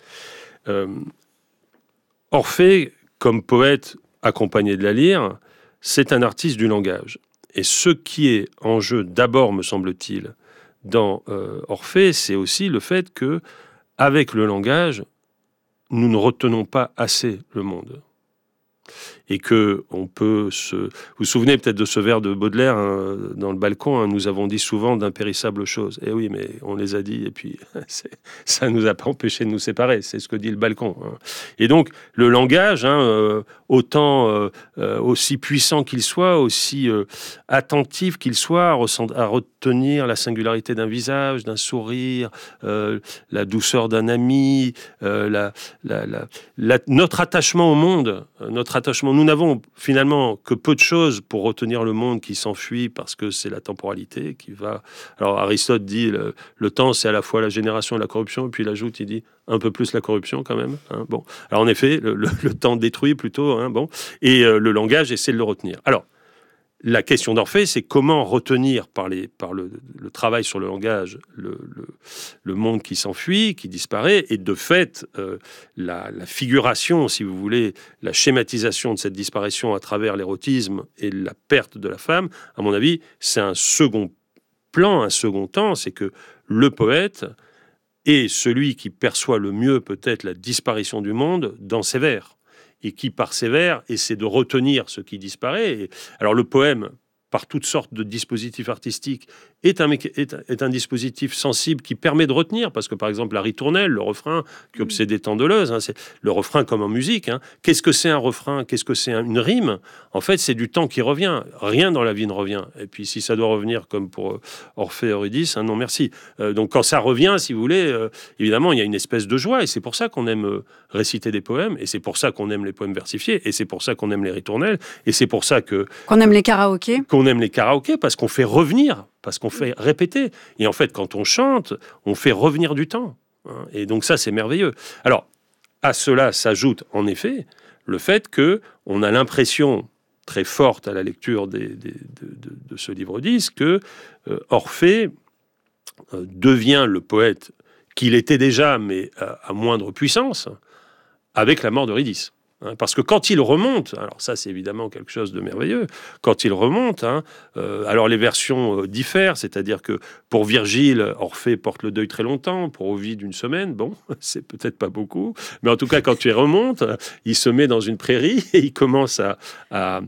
Orphée, comme poète accompagné de la lyre, c'est un artiste du langage. Et ce qui est en jeu d'abord, me semble-t-il, dans Orphée, c'est aussi le fait que, avec le langage, nous ne retenons pas assez le monde. Et que on peut se... Vous vous souvenez peut-être de ce vers de Baudelaire dans le balcon, nous avons dit souvent d'impérissables choses. Eh oui, mais on les a dit et puis ça nous a pas empêché de nous séparer. C'est ce que dit le balcon. Et donc le langage, autant aussi puissant qu'il soit, aussi attentif qu'il soit à retenir la singularité d'un visage, d'un sourire, la douceur d'un ami, notre attachement au monde, nous n'avons finalement que peu de choses pour retenir le monde qui s'enfuit parce que c'est la temporalité qui va... Alors Aristote dit le temps c'est à la fois la génération et la corruption, et puis il ajoute, il dit un peu plus la corruption quand même. Bon, alors en effet, le temps détruit plutôt, et le langage essaie de le retenir. Alors, la question d'Orphée, c'est comment retenir par le travail sur le langage le monde qui s'enfuit, qui disparaît, et de fait, la figuration, si vous voulez, la schématisation de cette disparition à travers l'érotisme et la perte de la femme, à mon avis, c'est un second plan, un second temps, c'est que le poète est celui qui perçoit le mieux peut-être la disparition du monde dans ses vers. Et qui, par ses vers, essaie de retenir ce qui disparaît. Alors le poème, par toutes sortes de dispositifs artistiques, est un dispositif sensible qui permet de retenir, parce que par exemple la ritournelle, le refrain qui obsédait tant Deleuze, c'est le refrain comme en musique. Qu'est-ce que c'est un refrain? Qu'est-ce que c'est une rime? En fait, c'est du temps qui revient. Rien dans la vie ne revient. Et puis si ça doit revenir comme pour Orphée et Eurydice, non merci. Donc quand ça revient, si vous voulez, évidemment, il y a une espèce de joie, et c'est pour ça qu'on aime réciter des poèmes, et c'est pour ça qu'on aime les poèmes versifiés, et c'est pour ça qu'on aime les ritournelles, et c'est pour ça qu'on aime les karaokés. On aime les karaokés parce qu'on fait revenir, parce qu'on fait répéter. Et en fait, quand on chante, on fait revenir du temps. Et donc ça, c'est merveilleux. Alors, à cela s'ajoute en effet le fait qu'on a l'impression très forte à la lecture de ce livre 10 que Orphée devient le poète qu'il était déjà, mais à moindre puissance, avec la mort d'Eurydice. Parce que quand il remonte, alors ça c'est évidemment quelque chose de merveilleux, quand il remonte, alors les versions diffèrent, c'est-à-dire que pour Virgile, Orphée porte le deuil très longtemps, pour Ovide une semaine, bon, c'est peut-être pas beaucoup, mais en tout cas quand il remonte, il se met dans une prairie et il commence à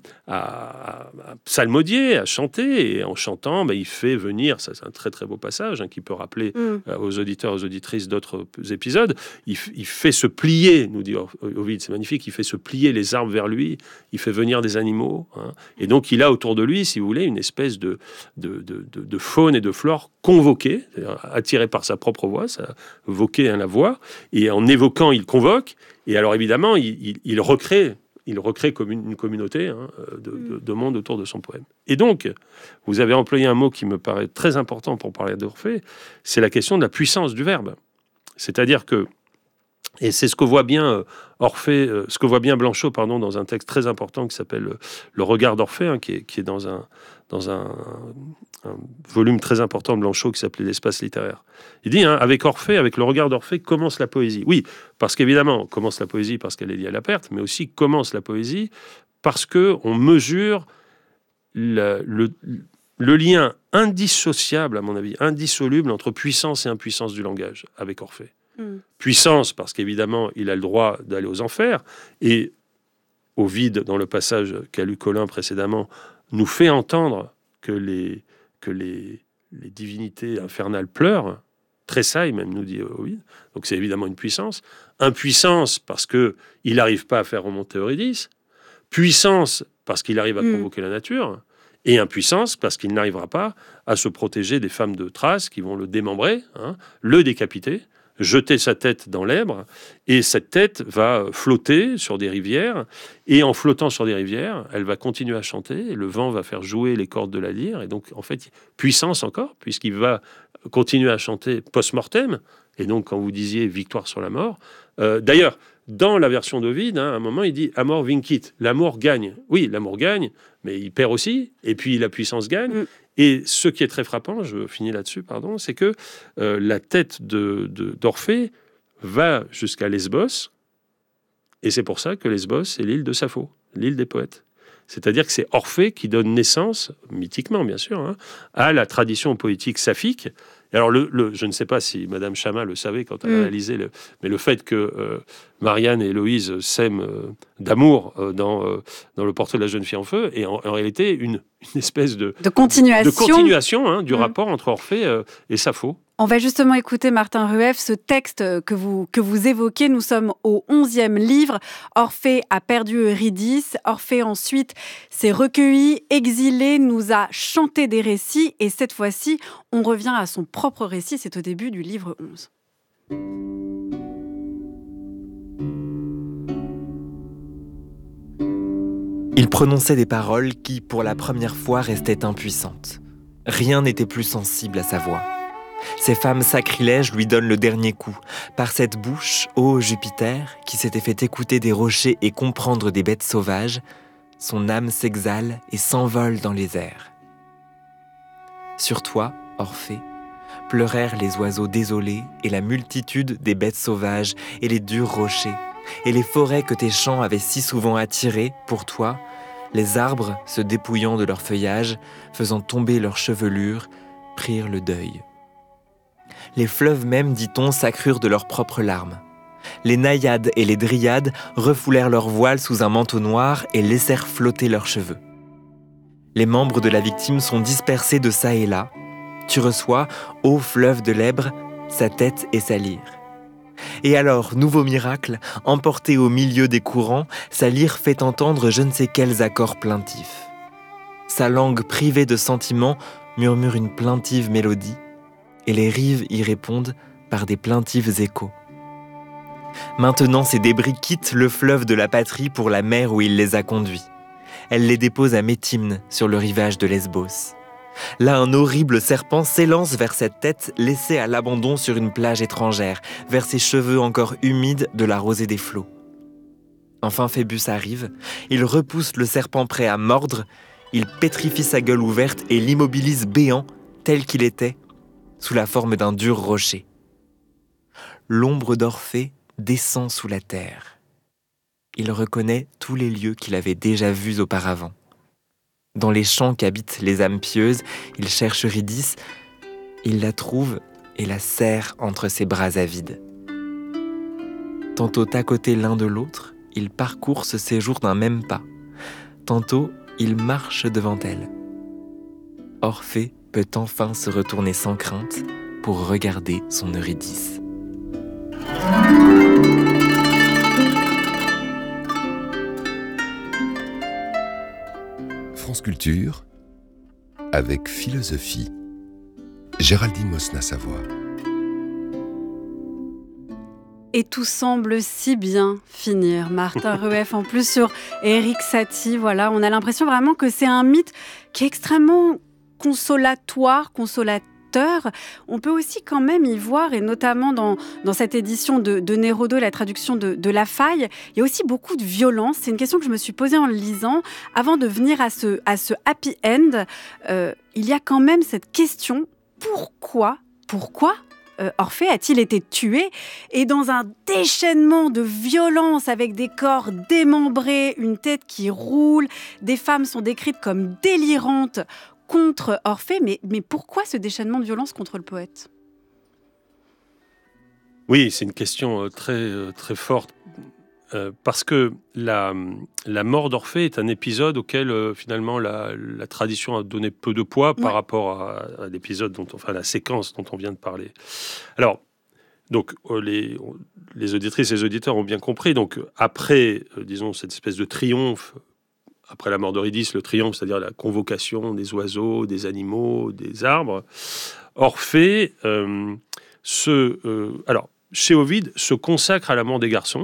psalmodier, à chanter, et en chantant, il fait venir, ça c'est un très très beau passage qui peut rappeler aux auditeurs, aux auditrices d'autres épisodes, il fait se plier, nous dit Ovide, c'est magnifique, il fait fait se plier les arbres vers lui, il fait venir des animaux. Hein. Et donc, il a autour de lui, si vous voulez, une espèce de faune et de flore convoquée, attirée par sa propre voix, ça voquait la voix, et en évoquant, il convoque, et alors évidemment, il recrée comme une communauté de monde autour de son poème. Et donc, vous avez employé un mot qui me paraît très important pour parler d'Orphée, c'est la question de la puissance du verbe. C'est-à-dire que, et c'est ce que voit bien ce que voit bien Blanchot, dans un texte très important qui s'appelle Le regard d'Orphée, qui est dans un volume très important de Blanchot qui s'appelait L'espace littéraire. Il dit, avec Orphée, avec le regard d'Orphée, commence la poésie. Oui, parce qu'évidemment, commence la poésie parce qu'elle est liée à la perte, mais aussi commence la poésie parce qu'on mesure le lien indissociable, à mon avis, indissoluble entre puissance et impuissance du langage avec Orphée. Puissance, parce qu'évidemment, il a le droit d'aller aux enfers, et Ovide, dans le passage qu'a lu Colin précédemment, nous fait entendre que les divinités infernales pleurent, tressaillent même, nous dit Ovide. Donc c'est évidemment une puissance. Impuissance, parce qu'il n'arrive pas à faire remonter Eurydice. Puissance, parce qu'il arrive à convoquer la nature. Et impuissance, parce qu'il n'arrivera pas à se protéger des femmes de Thrace qui vont le démembrer, le décapiter, jeter sa tête dans l'Èbre, et cette tête va flotter sur des rivières, et en flottant sur des rivières, elle va continuer à chanter, et le vent va faire jouer les cordes de la lyre, et donc en fait, puissance encore, puisqu'il va continuer à chanter post-mortem, et donc quand vous disiez victoire sur la mort, d'ailleurs, dans la version d'Ovide, à un moment, il dit « Amor vincit », l'amour gagne. Oui, l'amour gagne, mais il perd aussi, et puis la puissance gagne. Et ce qui est très frappant, je finis là-dessus, c'est que la tête d'Orphée va jusqu'à Lesbos, et c'est pour ça que Lesbos est l'île de Sappho, l'île des poètes. C'est-à-dire que c'est Orphée qui donne naissance, mythiquement bien sûr, à la tradition poétique saphique. Et alors, je ne sais pas si Madame Chama le savait quand elle a réalisé, mais le fait que Marianne et Héloïse s'aiment d'amour dans le portrait de la jeune fille en feu est en réalité une espèce de continuation du rapport entre Orphée et Sappho. On va justement écouter, Martin Rueff, ce texte que vous évoquez. Nous sommes au 11e livre. Orphée a perdu Eurydice. Orphée, ensuite, s'est recueilli, exilé, nous a chanté des récits. Et cette fois-ci, on revient à son propre récit. C'est au début du livre 11. Il prononçait des paroles qui, pour la première fois, restaient impuissantes. Rien n'était plus sensible à sa voix. Ces femmes sacrilèges lui donnent le dernier coup. Par cette bouche, ô Jupiter, qui s'était fait écouter des rochers et comprendre des bêtes sauvages, son âme s'exhale et s'envole dans les airs. Sur toi, Orphée, pleurèrent les oiseaux désolés et la multitude des bêtes sauvages et les durs rochers, et les forêts que tes chants avaient si souvent attirées, pour toi, les arbres, se dépouillant de leur feuillage, faisant tomber leurs chevelures, prirent le deuil. Les fleuves même, dit-on, s'accrurent de leurs propres larmes. Les naïades et les dryades refoulèrent leurs voiles sous un manteau noir et laissèrent flotter leurs cheveux. Les membres de la victime sont dispersés de çà et là. Tu reçois, ô fleuve de l'Èbre, sa tête et sa lyre. Et alors, nouveau miracle, emporté au milieu des courants, sa lyre fait entendre je ne sais quels accords plaintifs. Sa langue privée de sentiments murmure une plaintive mélodie, et les rives y répondent par des plaintifs échos. Maintenant, ces débris quittent le fleuve de la patrie pour la mer où il les a conduits. Elle les dépose à Méthymne, sur le rivage de Lesbos. Là, un horrible serpent s'élance vers cette tête laissée à l'abandon sur une plage étrangère, vers ses cheveux encore humides de la rosée des flots. Enfin, Phébus arrive, il repousse le serpent prêt à mordre, il pétrifie sa gueule ouverte et l'immobilise béant, tel qu'il était, sous la forme d'un dur rocher. L'ombre d'Orphée descend sous la terre. Il reconnaît tous les lieux qu'il avait déjà vus auparavant. Dans les champs qu'habitent les âmes pieuses, il cherche Eurydice, il la trouve et la serre entre ses bras avides. Tantôt à côté l'un de l'autre, il parcourt ce séjour d'un même pas. Tantôt, il marche devant elle. Orphée peut enfin se retourner sans crainte pour regarder son Eurydice. France Culture avec philosophie. Géraldine Mosna-Savoie. Et tout semble si bien finir. Martin Rueff, en plus sur Erik Satie, voilà, on a l'impression vraiment que c'est un mythe qui est extrêmement consolateur. On peut aussi quand même y voir, et notamment dans cette édition de Nérodo, la traduction de La Faille, il y a aussi beaucoup de violence. C'est une question que je me suis posée en le lisant. Avant de venir à ce happy end, il y a quand même cette question, pourquoi Orphée a-t-il été tué? Et dans un déchaînement de violence avec des corps démembrés, une tête qui roule, des femmes sont décrites comme délirantes contre Orphée. Mais pourquoi ce déchaînement de violence contre le poète? Oui, c'est une question très, très forte. Parce que la mort d'Orphée est un épisode auquel finalement la tradition a donné peu de poids par rapport à l'épisode à la séquence dont on vient de parler. Alors, donc les auditrices et les auditeurs ont bien compris. Donc après, disons, cette espèce de triomphe, après la mort d'Eurydice, le triomphe, c'est-à-dire la convocation des oiseaux, des animaux, des arbres, Orphée, chez Ovide, se consacre à l'amour des garçons.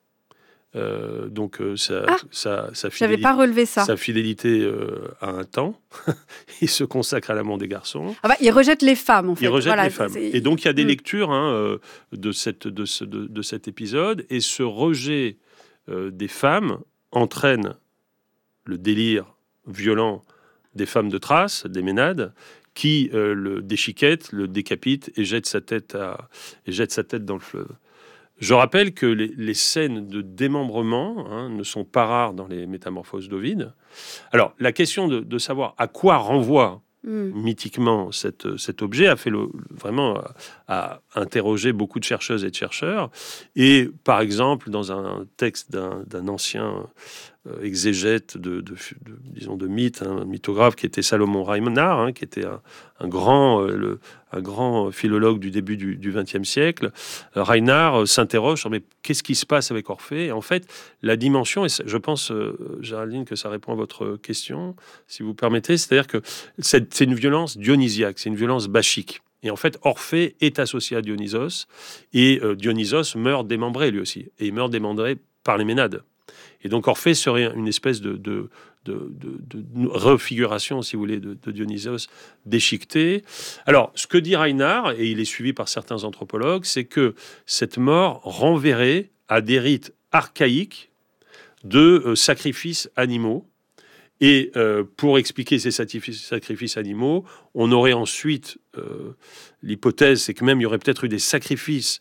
J'avais pas relevé ça. Sa fidélité à un temps, il se consacre à l'amour des garçons. Il rejette les femmes, en fait. Il rejette les femmes. Et donc il y a des lectures de cet épisode, et ce rejet des femmes entraîne le délire violent des femmes de Thrace, des Ménades, qui le déchiquettent, le décapitent et jettent sa tête dans le fleuve. Je rappelle que les scènes de démembrement ne sont pas rares dans les Métamorphoses d'Ovide. Alors, la question de savoir à quoi renvoie mythiquement cet objet a fait vraiment a interrogé beaucoup de chercheuses et de chercheurs. Et par exemple, dans un texte d'un ancien exégète de mythes, un mythographe qui était Salomon Reinhart, qui était un grand philologue du début du XXe siècle. Reinhart s'interroge sur mais qu'est-ce qui se passe avec Orphée? Et en fait, la dimension, et je pense, Géraldine, que ça répond à votre question, si vous permettez, c'est-à-dire que c'est une violence dionysiaque, c'est une violence bachique. Et en fait, Orphée est associé à Dionysos, et Dionysos meurt démembré lui aussi, et il meurt démembré par les Ménades. Et donc Orphée serait une espèce de refiguration, si vous voulez, de Dionysos déchiqueté. Alors, ce que dit Reinhart, et il est suivi par certains anthropologues, c'est que cette mort renverrait à des rites archaïques de sacrifices animaux. Et pour expliquer ces sacrifices animaux, on aurait ensuite l'hypothèse, c'est que même il y aurait peut-être eu des sacrifices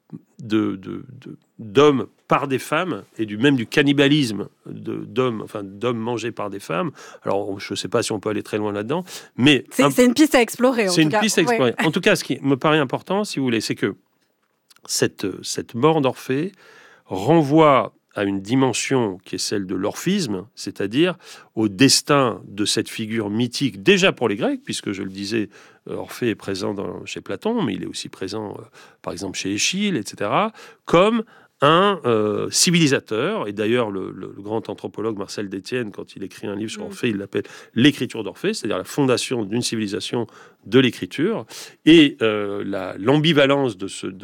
d'hommes par des femmes, et même du cannibalisme d'hommes mangés par des femmes. Alors, je ne sais pas si on peut aller très loin là-dedans, mais... C'est une piste à explorer, C'est une piste à explorer. En tout cas, ce qui me paraît important, si vous voulez, c'est que cette mort d'Orphée renvoie à une dimension qui est celle de l'orphisme, c'est-à-dire au destin de cette figure mythique, déjà pour les Grecs, puisque je le disais, Orphée est présent chez Platon, mais il est aussi présent, par exemple, chez Échille, etc., comme un civilisateur. Et d'ailleurs, le grand anthropologue Marcel Détienne, quand il écrit un livre sur Orphée, il l'appelle l'écriture d'Orphée, c'est-à-dire la fondation d'une civilisation de l'écriture. Et l'ambivalence de ce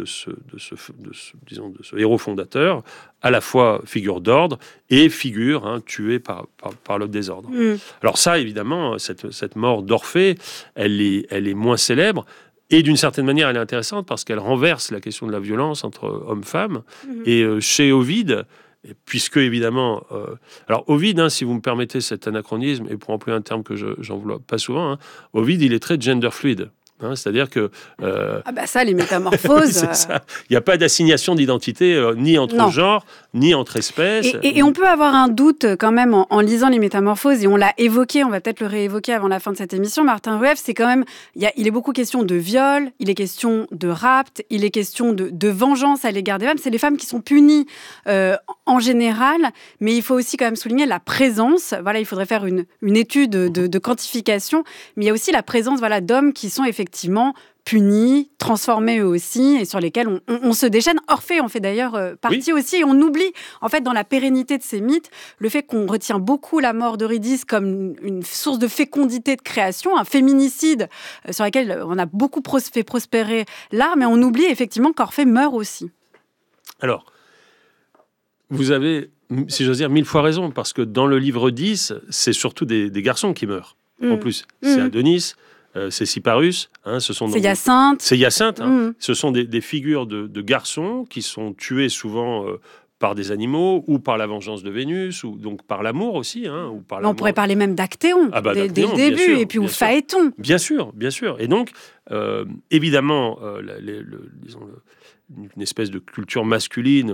héros fondateur, à la fois figure d'ordre et figure tuée par le désordre. Alors ça, évidemment, cette mort d'Orphée, elle est moins célèbre. Et d'une certaine manière, elle est intéressante parce qu'elle renverse la question de la violence entre hommes-femmes. Et chez Ovide, puisque évidemment... alors Ovide, si vous me permettez cet anachronisme, et pour employer un terme que j'emploie pas souvent, Ovide, il est très gender fluide. C'est-à-dire que... ça, les métamorphoses... c'est ça. Il n'y a pas d'assignation d'identité ni entre genres, ni entre espèces. Et on peut avoir un doute quand même en lisant les métamorphoses, et on l'a évoqué, on va peut-être le réévoquer avant la fin de cette émission. Martin Rueff, c'est quand même... Il est beaucoup question de viol, il est question de rapt, il est question de vengeance à l'égard des femmes. C'est les femmes qui sont punies en général, mais il faut aussi quand même souligner la présence. Voilà, il faudrait faire une étude de quantification, mais il y a aussi la présence d'hommes qui sont effectivement punis, transformés eux aussi, et sur lesquels on se déchaîne. Orphée en fait d'ailleurs partie aussi, et on oublie, en fait, dans la pérennité de ces mythes, le fait qu'on retient beaucoup la mort d'Eurydice comme une source de fécondité de création, un féminicide sur lequel on a beaucoup fait prospérer l'art, mais on oublie effectivement qu'Orphée meurt aussi. Alors, vous avez, si j'ose dire, 1000 fois raison, parce que dans le livre 10, c'est surtout des garçons qui meurent. En plus, c'est Adonis, c'est Cyparus, c'est Hyacinthe. C'est Hyacinthe. Ce sont des figures de garçons qui sont tués souvent par des animaux ou par la vengeance de Vénus, ou donc par l'amour aussi. Ou par on pourrait parler même d'Actéon, dès le début, sûr, et puis ou Phaéton. Bien sûr. Et donc, évidemment, disons, une espèce de culture masculine,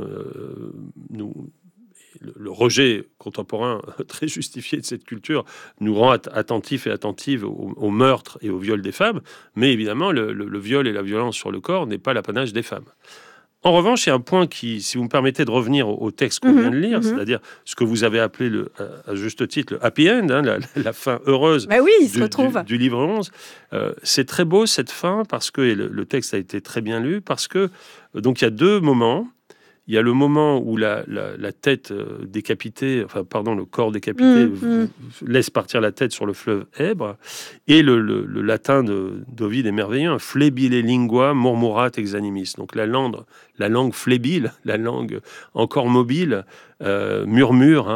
le rejet contemporain très justifié de cette culture nous rend attentifs et attentives au meurtre et au viol des femmes, mais évidemment, le viol et la violence sur le corps n'est pas l'apanage des femmes. En revanche, il y a un point qui, si vous me permettez de revenir au texte qu'on vient de lire, c'est-à-dire ce que vous avez appelé, à juste titre, le happy end, la fin heureuse du livre 11. C'est très beau, cette fin, parce que, et le texte a été très bien lu, parce que donc il y a deux moments. Il y a le moment où la tête décapitée, le corps décapité laisse partir la tête sur le fleuve Èbre, et le latin d'Ovide est merveilleux, flebile lingua murmurat exanimis. Donc la langue flébile, la langue encore mobile, murmure,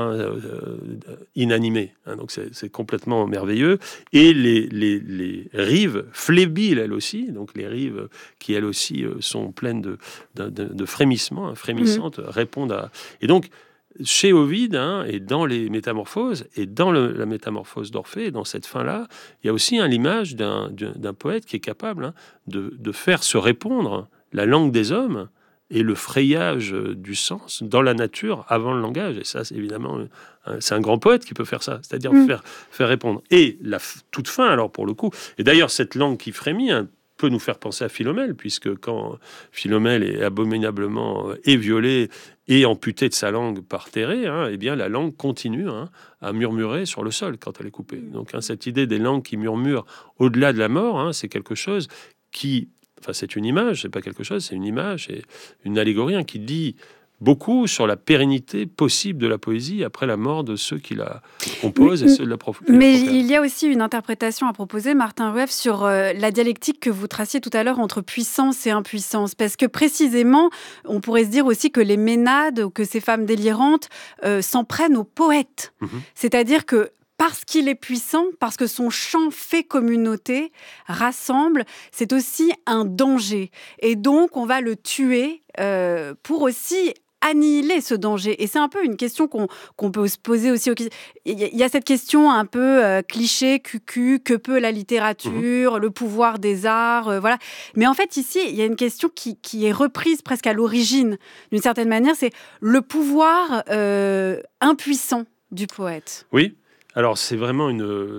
inanimée. Donc c'est complètement merveilleux. Et les rives flébiles, elles aussi, donc les rives qui elles aussi sont pleines de frémissements, frémissantes, répondent à... Et donc, chez Ovide, et dans les Métamorphoses, et dans la métamorphose d'Orphée, dans cette fin-là, il y a aussi l'image d'un poète qui est capable de faire se répondre la langue des hommes et le frayage du sens dans la nature avant le langage. Et ça, c'est évidemment, c'est un grand poète qui peut faire ça, c'est-à-dire faire répondre. Et la toute fin, alors pour le coup, et d'ailleurs cette langue qui frémit peut nous faire penser à Philomèle, puisque quand Philomèle est abominablement violée et amputée de sa langue par Thérée, eh bien la langue continue à murmurer sur le sol quand elle est coupée. Donc cette idée des langues qui murmurent au-delà de la mort, c'est quelque chose qui... Enfin, c'est une image, c'est pas quelque chose, c'est une image et une allégorie qui dit beaucoup sur la pérennité possible de la poésie après la mort de ceux qui la composent et ceux de la profondeur. Mais il y a aussi une interprétation à proposer, Martin Rueff, sur la dialectique que vous traciez tout à l'heure entre puissance et impuissance. Parce que précisément, on pourrait se dire aussi que les Ménades, ou que ces femmes délirantes, s'en prennent aux poètes. C'est-à-dire que parce qu'il est puissant, parce que son chant fait communauté, rassemble, c'est aussi un danger. Et donc, on va le tuer pour aussi annihiler ce danger. Et c'est un peu une question qu'on peut se poser aussi. Il y a cette question un peu cliché, cucu, que peut la littérature, le pouvoir des arts, voilà. Mais en fait, ici, il y a une question qui est reprise presque à l'origine, d'une certaine manière, c'est le pouvoir impuissant du poète. Oui. Alors, c'est vraiment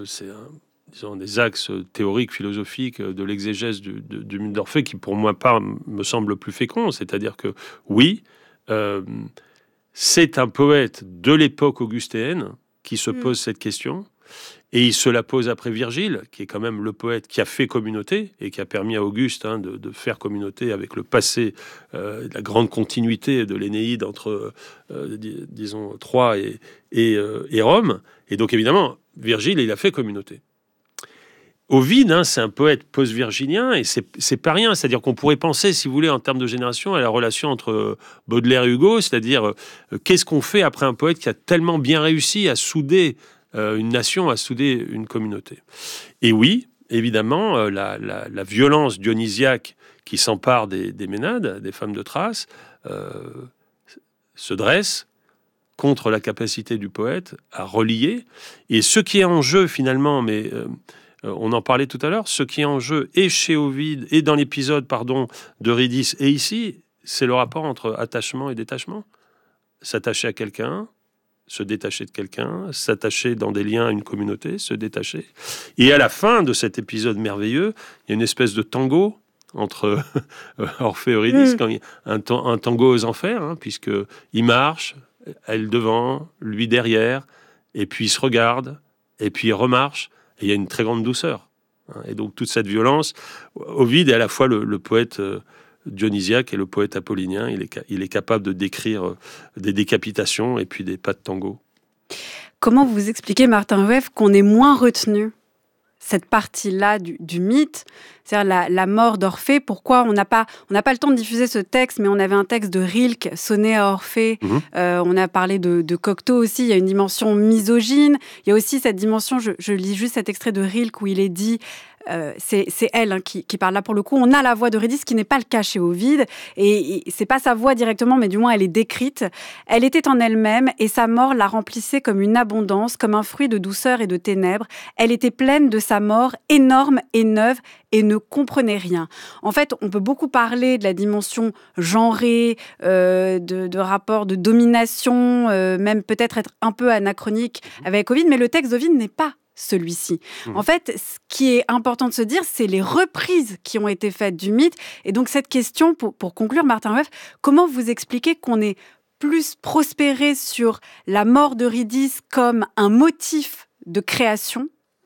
disons, des axes théoriques, philosophiques de l'exégèse du mythe d'Orphée qui, pour moi, me semble plus fécond. C'est-à-dire que, oui, c'est un poète de l'époque augustéenne qui se pose cette question. Et il se la pose après Virgile, qui est quand même le poète qui a fait communauté et qui a permis à Auguste de faire communauté avec le passé, la grande continuité de l'Énéide entre, disons, Troie et Rome. Et donc, évidemment, Virgile, il a fait communauté. Ovide, c'est un poète post-virgilien et c'est pas rien. C'est-à-dire qu'on pourrait penser, si vous voulez, en termes de génération, à la relation entre Baudelaire et Hugo, c'est-à-dire qu'est-ce qu'on fait après un poète qui a tellement bien réussi à souder une nation, à souder une communauté. Et oui, évidemment, la violence dionysiaque qui s'empare des Ménades, des femmes de Thrace, se dresse contre la capacité du poète à relier. Et ce qui est en jeu, finalement, mais on en parlait tout à l'heure, ce qui est en jeu, et chez Ovide, et dans l'épisode, d'Eurydice, et ici, c'est le rapport entre attachement et détachement. S'attacher à quelqu'un, se détacher de quelqu'un, s'attacher dans des liens à une communauté, se détacher. Et à la fin de cet épisode merveilleux, il y a une espèce de tango entre Orphée et Eurydice, quand il y a un tango aux enfers, puisque il marche, elle devant, lui derrière, et puis il se regarde, et puis il remarche, et il y a une très grande douceur. Et donc toute cette violence, Ovide est à la fois le poète dionysiaque et le poète apollinien. Il est capable de décrire des décapitations et puis des pas de tango. Comment vous expliquez, Martin Rueff, qu'on ait moins retenu cette partie-là du mythe, c'est-à-dire la mort d'Orphée? Pourquoi on n'a pas le temps de diffuser ce texte, mais on avait un texte de Rilke, sonné à Orphée. On a parlé de Cocteau aussi. Il y a une dimension misogyne. Il y a aussi cette dimension, je lis juste cet extrait de Rilke où il est dit... c'est elle qui parle là pour le coup. On a la voix d'Eurydice qui n'est pas le cas chez Ovide, et c'est pas sa voix directement, mais du moins elle est décrite. Elle était en elle-même et sa mort la remplissait comme une abondance, comme un fruit de douceur et de ténèbres. Elle était pleine de sa mort, énorme et neuve, et ne comprenait rien. En fait, on peut beaucoup parler de la dimension genrée, de rapport de domination, même peut-être être un peu anachronique avec Ovide, mais le texte d'Ovide n'est pas celui-ci. En fait, ce qui est important de se dire, c'est les reprises qui ont été faites du mythe. Et donc, cette question, pour conclure, Martin Rueff, comment vous expliquez qu'on ait plus prospéré sur la mort d'Eurydice comme un motif de création?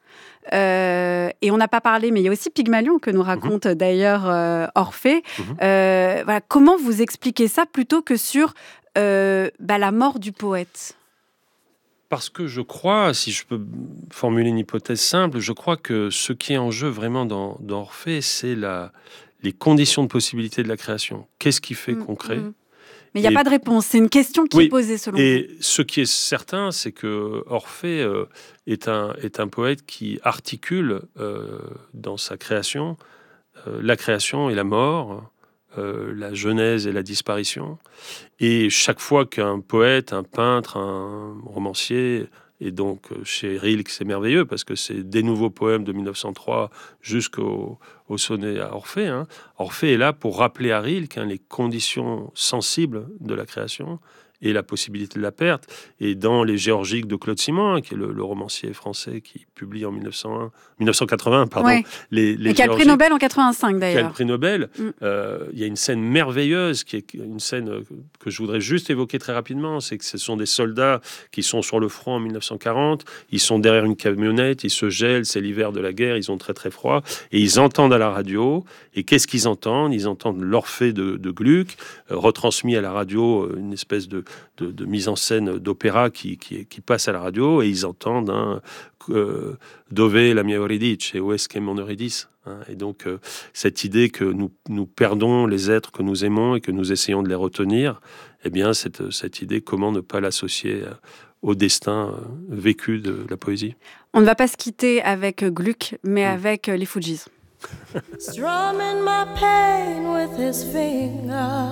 Et on n'a pas parlé, mais il y a aussi Pygmalion que nous raconte d'ailleurs Orphée. Voilà, comment vous expliquez ça plutôt que sur la mort du poète? Parce que je crois, si je peux formuler une hypothèse simple, je crois que ce qui est en jeu vraiment dans Orphée, c'est les conditions de possibilité de la création. Qu'est-ce qui fait qu'on crée? Mais il n'y a pas de réponse, c'est une question qui est posée selon vous. Et ce qui est certain, c'est que Orphée est un poète qui articule dans sa création la création et la mort, la genèse et la disparition. Et chaque fois qu'un poète, un peintre, un romancier, et donc chez Rilke c'est merveilleux parce que c'est des nouveaux poèmes de 1903 jusqu'au sonnet à Orphée. Orphée est là pour rappeler à Rilke les conditions sensibles de la création et la possibilité de la perte. Et dans les Géorgiques de Claude Simon, qui est le romancier français qui publie en 1980, les et qui a le prix Nobel en 85 d'ailleurs. Qui a le prix Nobel. Il y a une scène merveilleuse, qui est une scène que je voudrais juste évoquer très rapidement, c'est que ce sont des soldats qui sont sur le front en 1940, ils sont derrière une camionnette, ils se gèlent, c'est l'hiver de la guerre, ils ont très très froid, et ils entendent à la radio, et qu'est-ce qu'ils entendent? Ils entendent l'Orphée de Gluck, retransmis à la radio, une espèce de mise en scène d'opéra qui passe à la radio, et ils entendent Dove la mia Eurydice, et où est-ce qu'est mon Eurydice? Et donc cette idée que nous perdons les êtres que nous aimons et que nous essayons de les retenir, eh bien cette idée, comment ne pas l'associer au destin vécu de la poésie? On ne va pas se quitter avec Gluck, mais avec les Fujis. Strumming my pain with his fingers,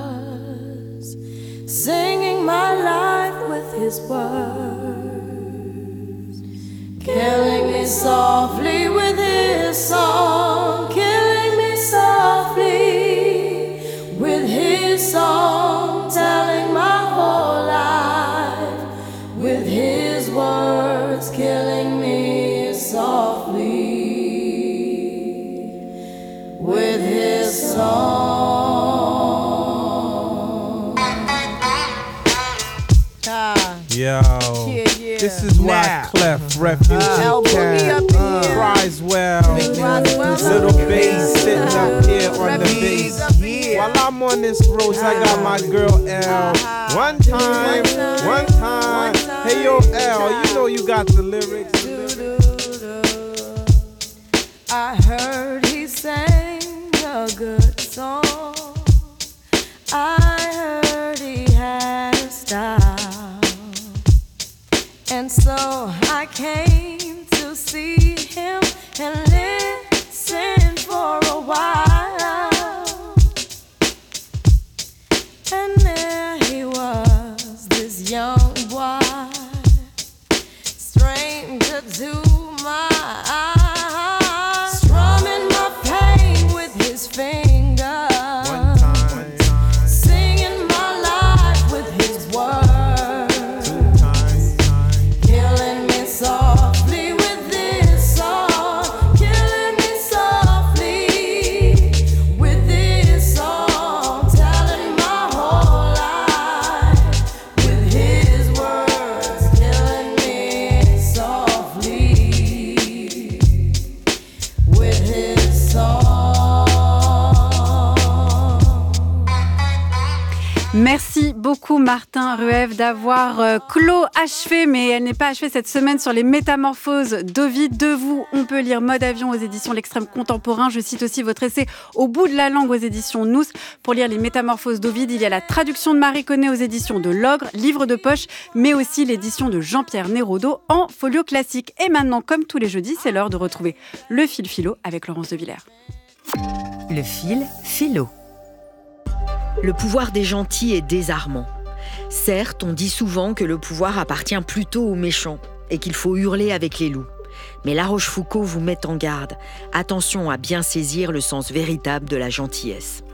singing my life with his words, killing me softly with his song, killing me softly with his song, telling my whole life with his words, killing me softly with his song. Yo, this is why Clef Refugee cries well. Little bass sitting up here on the bass. While I'm on this road, I got my girl L. One time. Hey yo L, you know you got the lyrics. I heard he sang a good song. I heard he had a style. And so I came to see him and listen for a while. And there he was, this young boy, stranger to my eyes, strumming Merci beaucoup Martin Rueff d'avoir achevé, mais elle n'est pas achevée cette semaine, sur les métamorphoses d'Ovide. De vous, on peut lire Mode Avion aux éditions L'Extrême Contemporain. Je cite aussi votre essai Au bout de la langue aux éditions Nous. Pour lire les métamorphoses d'Ovide, il y a la traduction de Marie Connet aux éditions de L'Ogre, livre de poche, mais aussi l'édition de Jean-Pierre Néraudot en folio classique. Et maintenant, comme tous les jeudis, c'est l'heure de retrouver le fil philo avec Laurence de Villers. Le fil philo. Le pouvoir des gentils est désarmant. Certes, on dit souvent que le pouvoir appartient plutôt aux méchants et qu'il faut hurler avec les loups. Mais La Rochefoucauld vous met en garde. Attention à bien saisir le sens véritable de la gentillesse.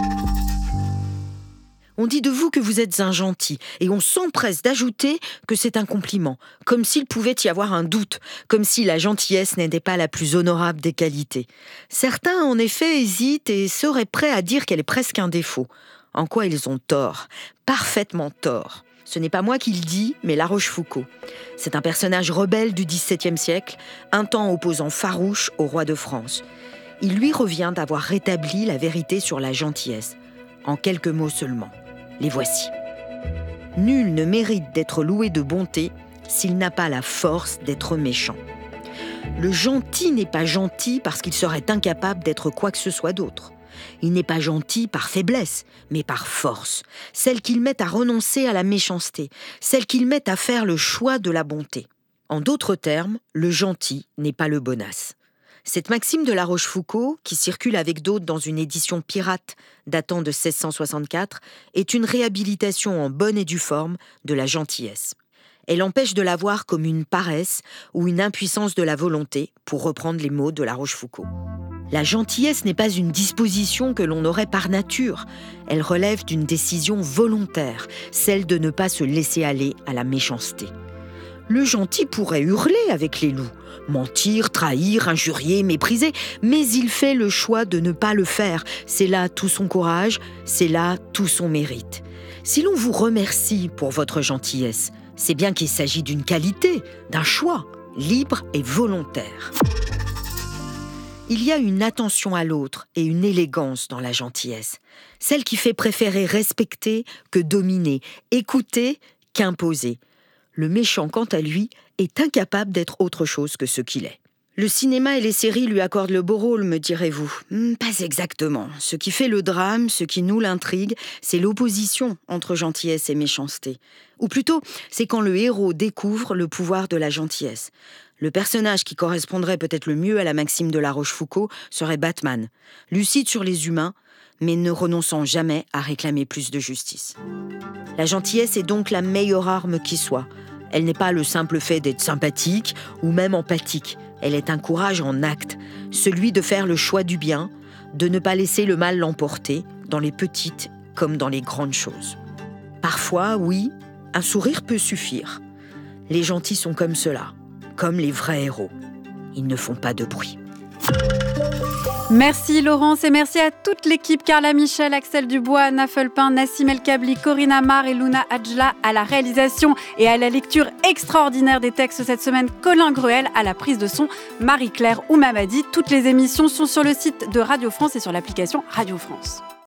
On dit de vous que vous êtes un gentil et on s'empresse d'ajouter que c'est un compliment, comme s'il pouvait y avoir un doute, comme si la gentillesse n'était pas la plus honorable des qualités. Certains, en effet, hésitent et seraient prêts à dire qu'elle est presque un défaut. En quoi ils ont tort, parfaitement tort. Ce n'est pas moi qui le dis, mais La Rochefoucauld. C'est un personnage rebelle du XVIIe siècle, un temps opposant farouche au roi de France. Il lui revient d'avoir rétabli la vérité sur la gentillesse. En quelques mots seulement. Les voici. Nul ne mérite d'être loué de bonté s'il n'a pas la force d'être méchant. Le gentil n'est pas gentil parce qu'il serait incapable d'être quoi que ce soit d'autre. Il n'est pas gentil par faiblesse, mais par force, celle qu'il met à renoncer à la méchanceté, celle qu'il met à faire le choix de la bonté. En d'autres termes, le gentil n'est pas le bonasse. Cette maxime de La Rochefoucauld, qui circule avec d'autres dans une édition pirate datant de 1664, est une réhabilitation en bonne et due forme de la gentillesse. Elle empêche de la voir comme une paresse ou une impuissance de la volonté, pour reprendre les mots de La Rochefoucauld. La gentillesse n'est pas une disposition que l'on aurait par nature. Elle relève d'une décision volontaire, celle de ne pas se laisser aller à la méchanceté. Le gentil pourrait hurler avec les loups, mentir, trahir, injurier, mépriser, mais il fait le choix de ne pas le faire. C'est là tout son courage, c'est là tout son mérite. Si l'on vous remercie pour votre gentillesse, c'est bien qu'il s'agit d'une qualité, d'un choix, libre et volontaire. Il y a une attention à l'autre et une élégance dans la gentillesse, celle qui fait préférer respecter que dominer, écouter qu'imposer. Le méchant, quant à lui, est incapable d'être autre chose que ce qu'il est. Le cinéma et les séries lui accordent le beau rôle, me direz-vous. Pas exactement. Ce qui fait le drame, ce qui noue l'intrigue, c'est l'opposition entre gentillesse et méchanceté. Ou plutôt, c'est quand le héros découvre le pouvoir de la gentillesse. Le personnage qui correspondrait peut-être le mieux à la maxime de La Rochefoucauld serait Batman, lucide sur les humains, mais ne renonçant jamais à réclamer plus de justice. La gentillesse est donc la meilleure arme qui soit. Elle n'est pas le simple fait d'être sympathique ou même empathique. Elle est un courage en acte, celui de faire le choix du bien, de ne pas laisser le mal l'emporter, dans les petites comme dans les grandes choses. Parfois, oui, un sourire peut suffire. Les gentils sont comme cela, comme les vrais héros. Ils ne font pas de bruit. Merci Laurence et merci à toute l'équipe, Carla Michel, Axel Dubois, Anna Fulpin, Nassim El Kabli, Corinne Amar et Luna Adjla à la réalisation et à la lecture extraordinaire des textes cette semaine, Colin Gruel à la prise de son, Marie-Claire Oumamadi. Toutes les émissions sont sur le site de Radio France et sur l'application Radio France.